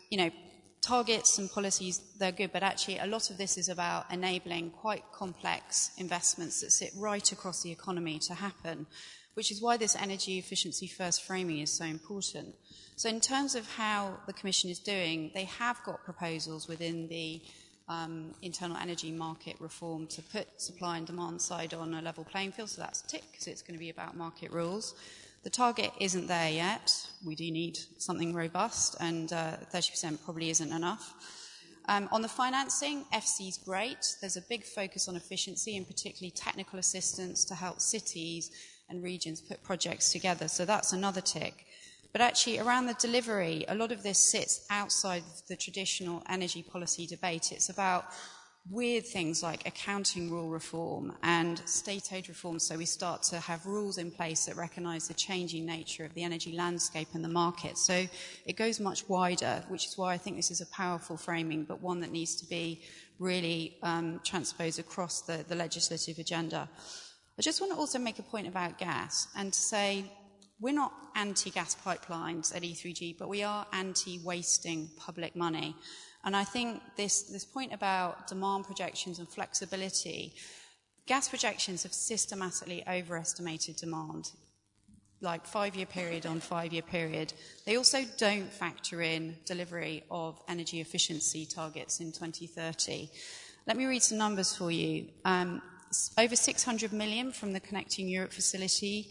S6: targets and policies, they're good, but actually a lot of this is about enabling quite complex investments that sit right across the economy to happen, which is why this energy efficiency first framing is so important. So in terms of how the Commission is doing, they have got proposals within the internal energy market reform to put supply and demand side on a level playing field, so that's a tick, because it's going to be about market rules. The target isn't there yet. We do need something robust, and 30% probably isn't enough. On the financing, FC is great. There's a big focus on efficiency and particularly technical assistance to help cities and regions put projects together, so that's another tick. But actually, around the delivery, a lot of this sits outside the traditional energy policy debate. It's about weird things like accounting rule reform and state aid reform, so we start to have rules in place that recognise the changing nature of the energy landscape and the market. So it goes much wider, which is why I think this is a powerful framing, but one that needs to be really transposed across the legislative agenda. I just want to also make a point about gas and to say we're not anti-gas pipelines at E3G, but we are anti-wasting public money. And I think this point about demand projections and flexibility, gas projections have systematically overestimated demand, like 5-year period on 5-year period. They also don't factor in delivery of energy efficiency targets in 2030. Let me read some numbers for you. Over 600 million from the Connecting Europe facility,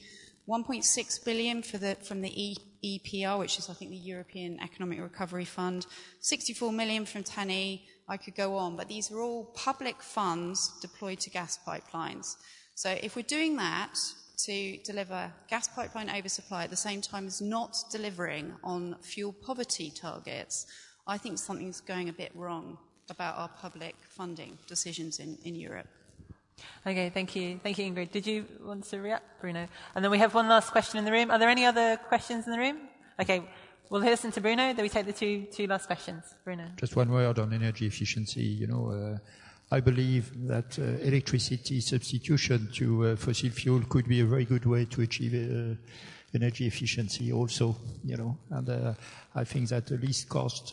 S6: 1.6 billion from the EPR, which is, I think, the European Economic Recovery Fund, 64 million from TANI. I could go on, but these are all public funds deployed to gas pipelines. So if we're doing that to deliver gas pipeline oversupply at the same time as not delivering on fuel poverty targets, I think something's going a bit wrong about our public funding decisions in Europe.
S2: Okay, thank you. Thank you, Ingrid. Did you want to react, Bruno? And then we have one last question in the room. Are there any other questions in the room? Okay, we'll listen to Bruno, then we take the two last questions. Bruno.
S5: Just one word on energy efficiency. I believe that electricity substitution to fossil fuel could be a very good way to achieve energy efficiency also, and I think that the least cost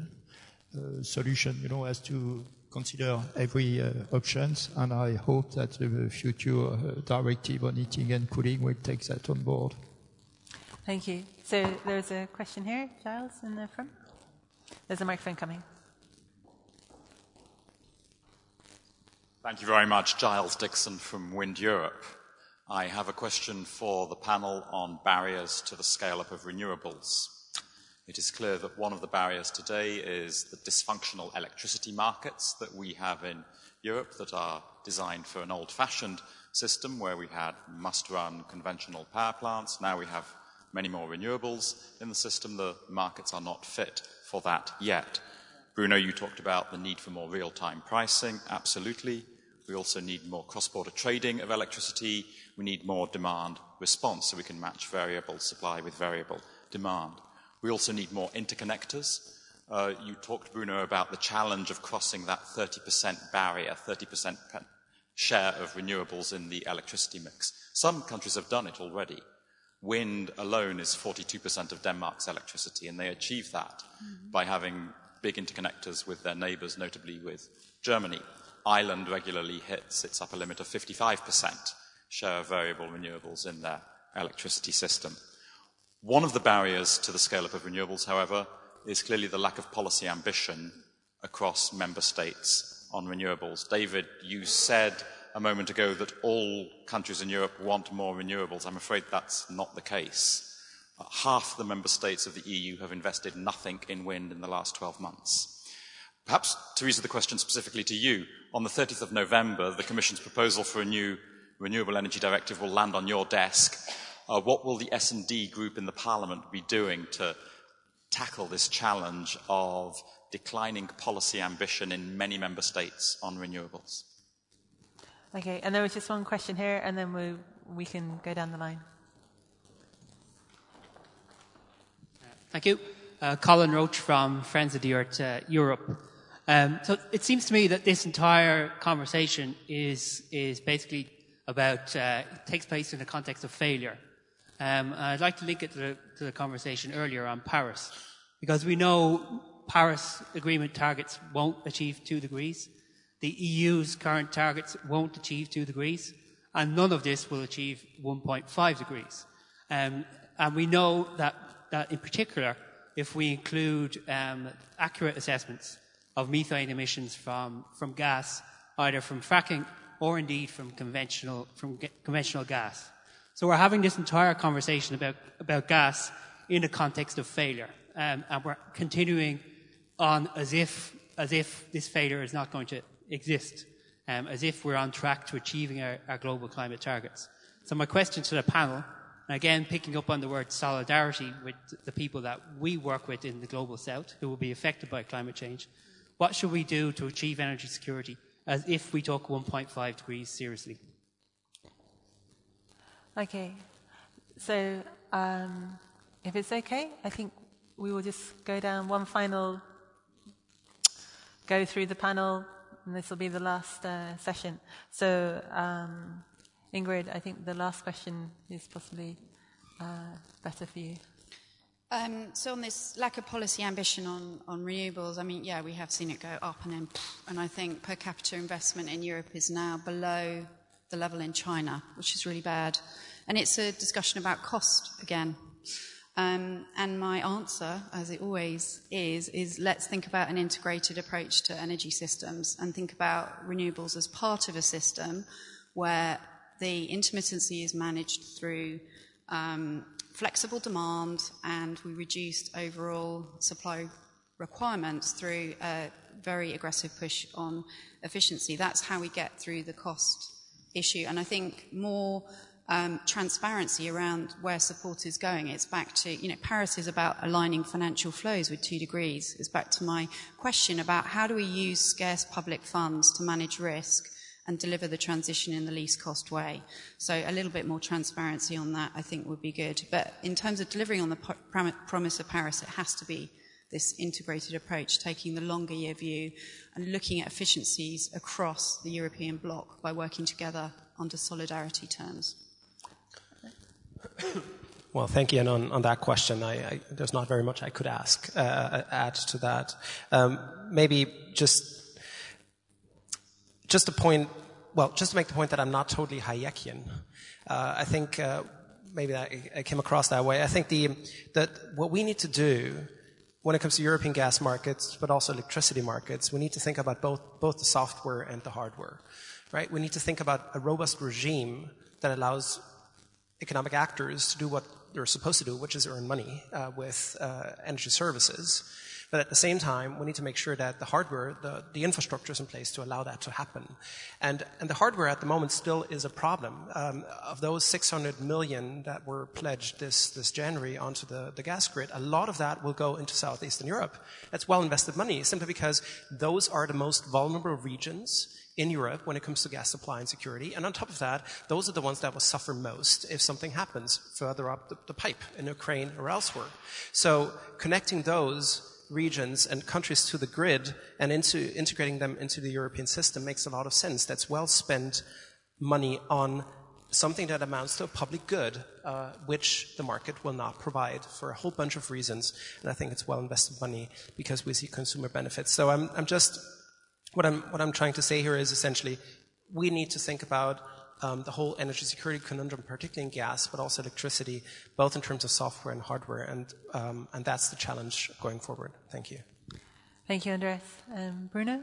S5: solution, has to consider every options, and I hope that the future directive on heating and cooling will take that on board.
S2: Thank you. So there's a question here, Giles, in the front. There's a microphone coming.
S11: Thank you very much. Giles Dixon from Wind Europe. I have a question for the panel on barriers to the scale-up of renewables. It is clear that one of the barriers today is the dysfunctional electricity markets that we have in Europe that are designed for an old-fashioned system where we had must-run conventional power plants. Now we have many more renewables in the system. The markets are not fit for that yet. Bruno, you talked about the need for more real-time pricing. Absolutely. We also need more cross-border trading of electricity. We need more demand response so we can match variable supply with variable demand. We also need more interconnectors. You talked, Bruno, about the challenge of crossing that 30% barrier, 30% share of renewables in the electricity mix. Some countries have done it already. Wind alone is 42% of Denmark's electricity, and they achieve that by having big interconnectors with their neighbours, notably with Germany. Ireland regularly hits its upper limit of 55% share of variable renewables in their electricity system. One of the barriers to the scale-up of renewables, however, is clearly the lack of policy ambition across member states on renewables. David, you said a moment ago that all countries in Europe want more renewables. I'm afraid that's not the case. Half the member states of the EU have invested nothing in wind in the last 12 months. Perhaps, Teresa, the question specifically to you. On the 30th of November, the Commission's proposal for a new Renewable Energy Directive will land on your desk. What will the S&D group in the Parliament be doing to tackle this challenge of declining policy ambition in many member states on renewables?
S2: Okay, and there was just one question here, and then we can go down the line.
S12: Thank you. Colin Roach from Friends of the Earth Europe. So it seems to me that this entire conversation is basically about, takes place in the context of failure. I'd like to link it to the conversation earlier on Paris, because we know Paris Agreement targets won't achieve 2 degrees. The EU's current targets won't achieve 2 degrees, and none of this will achieve 1.5 degrees. And we know that in particular, if we include accurate assessments of methane emissions from gas, either from fracking or indeed from conventional gas. So we're having this entire conversation about gas in the context of failure, and we're continuing on as if this failure is not going to exist, as if we're on track to achieving our global climate targets. So my question to the panel, and again picking up on the word solidarity with the people that we work with in the global south who will be affected by climate change, what should we do to achieve energy security as if we took 1.5 degrees seriously?
S2: Okay, so if it's okay, I think we will just go down one final, go through the panel, and this will be the last session. So, Ingrid, I think the last question is possibly better for you.
S6: So on this lack of policy ambition on renewables, I mean, yeah, we have seen it go up and I think per capita investment in Europe is now below the level in China, which is really bad. And it's a discussion about cost again. And my answer, as it always is let's think about an integrated approach to energy systems and think about renewables as part of a system where the intermittency is managed through flexible demand, and we reduced overall supply requirements through a very aggressive push on efficiency. That's how we get through the cost issue. And I think more transparency around where support is going. It's back to, Paris is about aligning financial flows with 2 degrees. It's back to my question about how do we use scarce public funds to manage risk and deliver the transition in the least cost way. So a little bit more transparency on that, I think, would be good. But in terms of delivering on the promise of Paris, it has to be this integrated approach, taking the longer year view and looking at efficiencies across the European bloc by working together under solidarity terms.
S4: Well, thank you. And on that question, there's not very much I could add to that. Maybe just to make the point that I'm not totally Hayekian. I think maybe I came across that way. I think that what we need to do when it comes to European gas markets, but also electricity markets, we need to think about both the software and the hardware, right? We need to think about a robust regime that allows economic actors to do what they're supposed to do, which is earn money with energy services. But at the same time, we need to make sure that the hardware, the infrastructure is in place to allow that to happen. And the hardware at the moment still is a problem. Of those 600 million that were pledged this January onto the gas grid, a lot of that will go into Southeastern Europe. That's well invested money, simply because those are the most vulnerable regions in Europe when it comes to gas supply and security. And on top of that, those are the ones that will suffer most if something happens further up the pipe in Ukraine or elsewhere. So connecting those regions and countries to the grid and integrating them into the European system makes a lot of sense. That's well spent money on something that amounts to a public good, which the market will not provide for a whole bunch of reasons. And I think it's well invested money because we see consumer benefits. So what I'm trying to say here is essentially we need to think about the whole energy security conundrum, particularly in gas, but also electricity, both in terms of software and hardware, and that's the challenge going forward. Thank you.
S2: Thank you, Andreas. Bruno?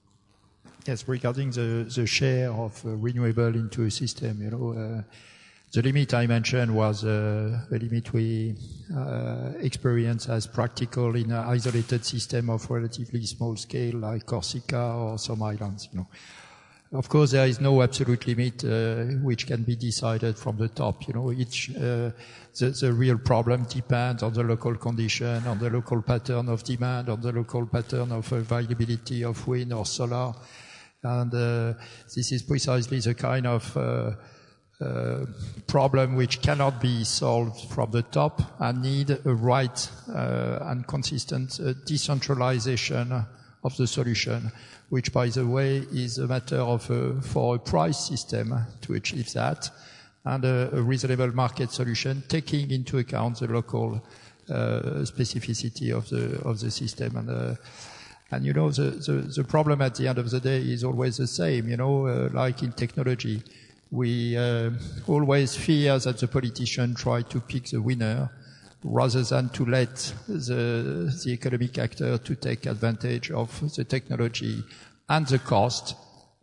S5: Yes, regarding the share of renewable into a system, The limit I mentioned was a limit we experience as practical in an isolated system of relatively small scale like Corsica or some islands, you know. Of course, there is no absolute limit which can be decided from the top. You know, the real problem depends on the local condition, on the local pattern of demand, on the local pattern of availability of wind or solar. And this is precisely the kind of problem which cannot be solved from the top and need a right and consistent decentralization of the solution, which, by the way, is a matter of for a price system to achieve that, and a reasonable market solution taking into account the local specificity of the system. And you know, the problem at the end of the day is always the same. You know, like in technology, we always fear that the politician try to pick the winner, rather than to let the economic actor to take advantage of the technology and the cost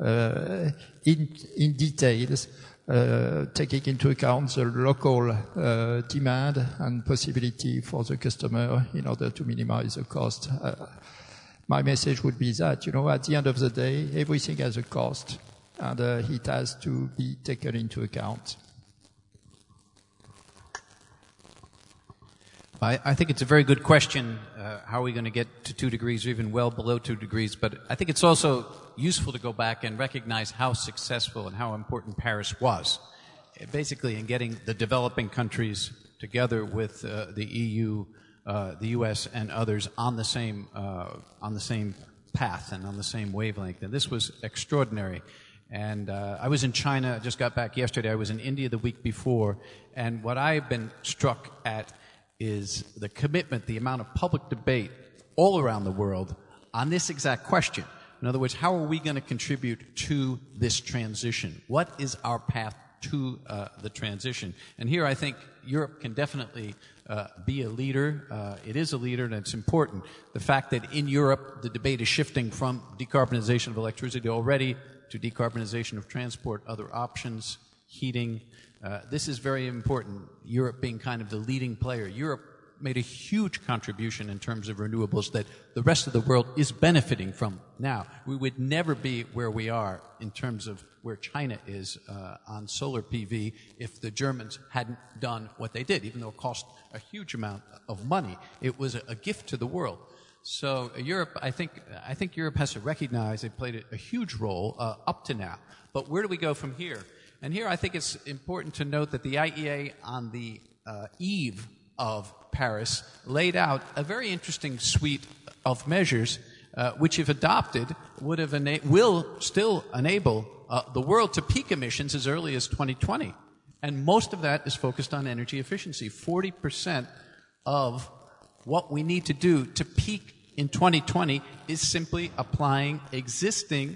S5: in details, taking into account the local demand and possibility for the customer in order to minimize the cost. My message would be that, you know, at the end of the day, everything has a cost, and it has to be taken into account.
S3: I think it's a very good question, how are we going to get to 2 degrees or even well below 2 degrees, but I think it's also useful to go back and recognize how successful and how important Paris was, basically in getting the developing countries together with the EU, the US, and others on the same path and on the same wavelength. And this was extraordinary. And I was in China, I just got back yesterday. I was in India the week before, and what I've been struck at is the commitment, the amount of public debate all around the world on this exact question. In other words, how are we going to contribute to this transition? What is our path to the transition? And here I think Europe can definitely be a leader. It is a leader, and it's important. The fact that in Europe the debate is shifting from decarbonization of electricity already to decarbonization of transport, other options, heating. This is very important, Europe being kind of the leading player. Europe made a huge contribution in terms of renewables that the rest of the world is benefiting from now. We would never be where we are in terms of where China is on solar PV if the Germans hadn't done what they did, even though it cost a huge amount of money. It was a gift to the world. So Europe, I think Europe has to recognize they played a huge role up to now. But where do we go from here? And here I think it's important to note that the IEA on the eve of Paris laid out a very interesting suite of measures which, if adopted, will still enable the world to peak emissions as early as 2020. And most of that is focused on energy efficiency. 40% of what we need to do to peak in 2020 is simply applying existing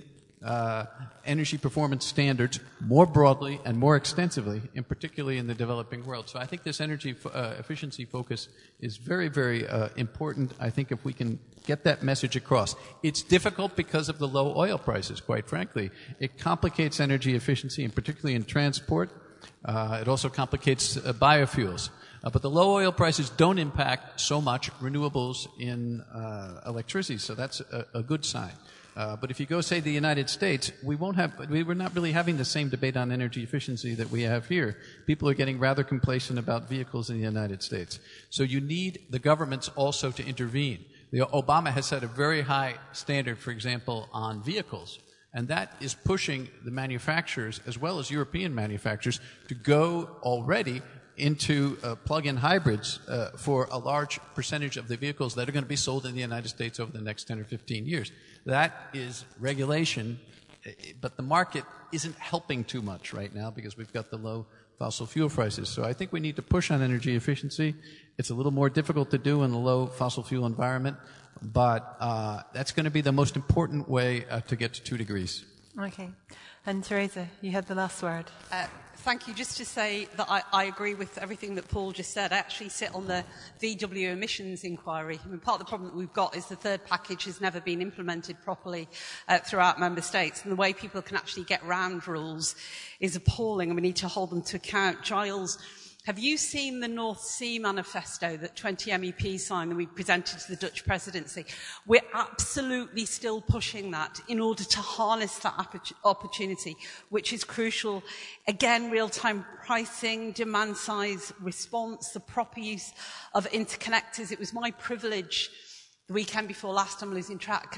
S3: energy performance standards more broadly and more extensively, and particularly in the developing world. So I think this energy efficiency focus is very, very important. I think if we can get that message across. It's difficult because of the low oil prices, quite frankly. It complicates energy efficiency, and particularly in transport. It also complicates biofuels. But the low oil prices don't impact so much renewables in electricity, so that's a good sign. But if you go, say, the United States, we're not really having the same debate on energy efficiency that we have here. People are getting rather complacent about vehicles in the United States. So you need the governments also to intervene. Obama has set a very high standard, for example, on vehicles. And that is pushing the manufacturers, as well as European manufacturers, to go already into plug-in hybrids for a large percentage of the vehicles that are going to be sold in the United States over the next 10 or 15 years. That is regulation, but the market isn't helping too much right now because we've got the low fossil fuel prices. So I think we need to push on energy efficiency. It's a little more difficult to do in the low fossil fuel environment, but that's going to be the most important way to get to 2 degrees.
S2: Okay. And Teresa, you had the last word.
S7: Thank you. Just to say that I agree with everything that Paul just said. I actually sit on the VW emissions inquiry. I mean, part of the problem that we've got is the third package has never been implemented properly throughout member states. And the way people can actually get round rules is appalling, and we need to hold them to account. Giles, have you seen the North Sea manifesto that 20 MEPs signed that we presented to the Dutch presidency? We're absolutely still pushing that in order to harness that opportunity, which is crucial. Again, real-time pricing, demand size response, the proper use of interconnectors. It was my privilege the weekend before last, I'm losing track,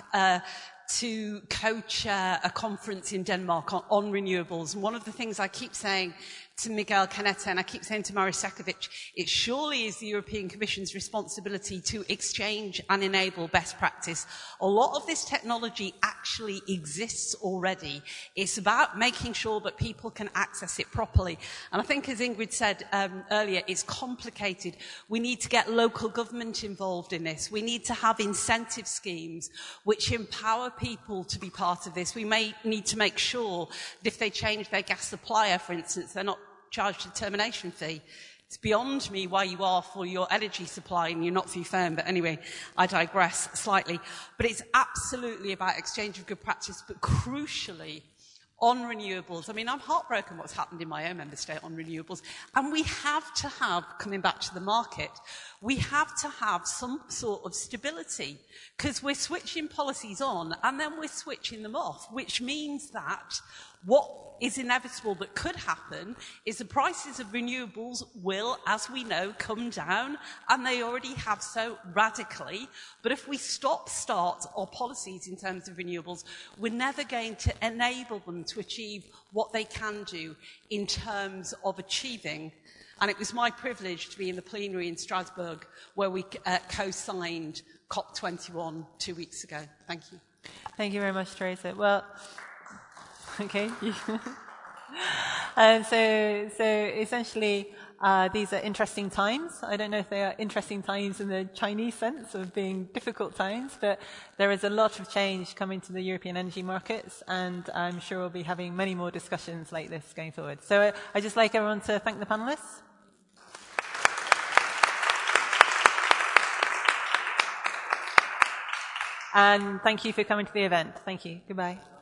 S7: to co-chair a conference in Denmark on renewables. And one of the things I keep saying to Miguel Canete, and I keep saying to Maris Sefcovic, it surely is the European Commission's responsibility to exchange and enable best practice. A lot of this technology actually exists already. It's about making sure that people can access it properly. And I think, as Ingrid said earlier, it's complicated. We need to get local government involved in this. We need to have incentive schemes which empower people to be part of this. We may need to make sure that if they change their gas supplier, for instance, they're not charged a termination fee. It's beyond me why you are for your energy supply and you're not for your firm, but anyway, I digress slightly. But it's absolutely about exchange of good practice, but crucially, on renewables. I mean, I'm heartbroken what's happened in my own member state on renewables. And we have to have, coming back to the market, we have to have some sort of stability, because we're switching policies on and then we're switching them off, which means that what is inevitable that could happen is the prices of renewables will, as we know, come down, and they already have so radically. But if we start our policies in terms of renewables, we're never going to enable them to achieve what they can do in terms of achieving. And it was my privilege to be in the plenary in Strasbourg where we co-signed COP21 2 weeks ago. Thank you.
S2: Thank you very much, Teresa. Well, okay. So essentially, these are interesting times. I don't know if they are interesting times in the Chinese sense of being difficult times, but there is a lot of change coming to the European energy markets, and I'm sure we'll be having many more discussions like this going forward. So I'd just like everyone to thank the panelists. And thank you for coming to the event. Thank you. Goodbye.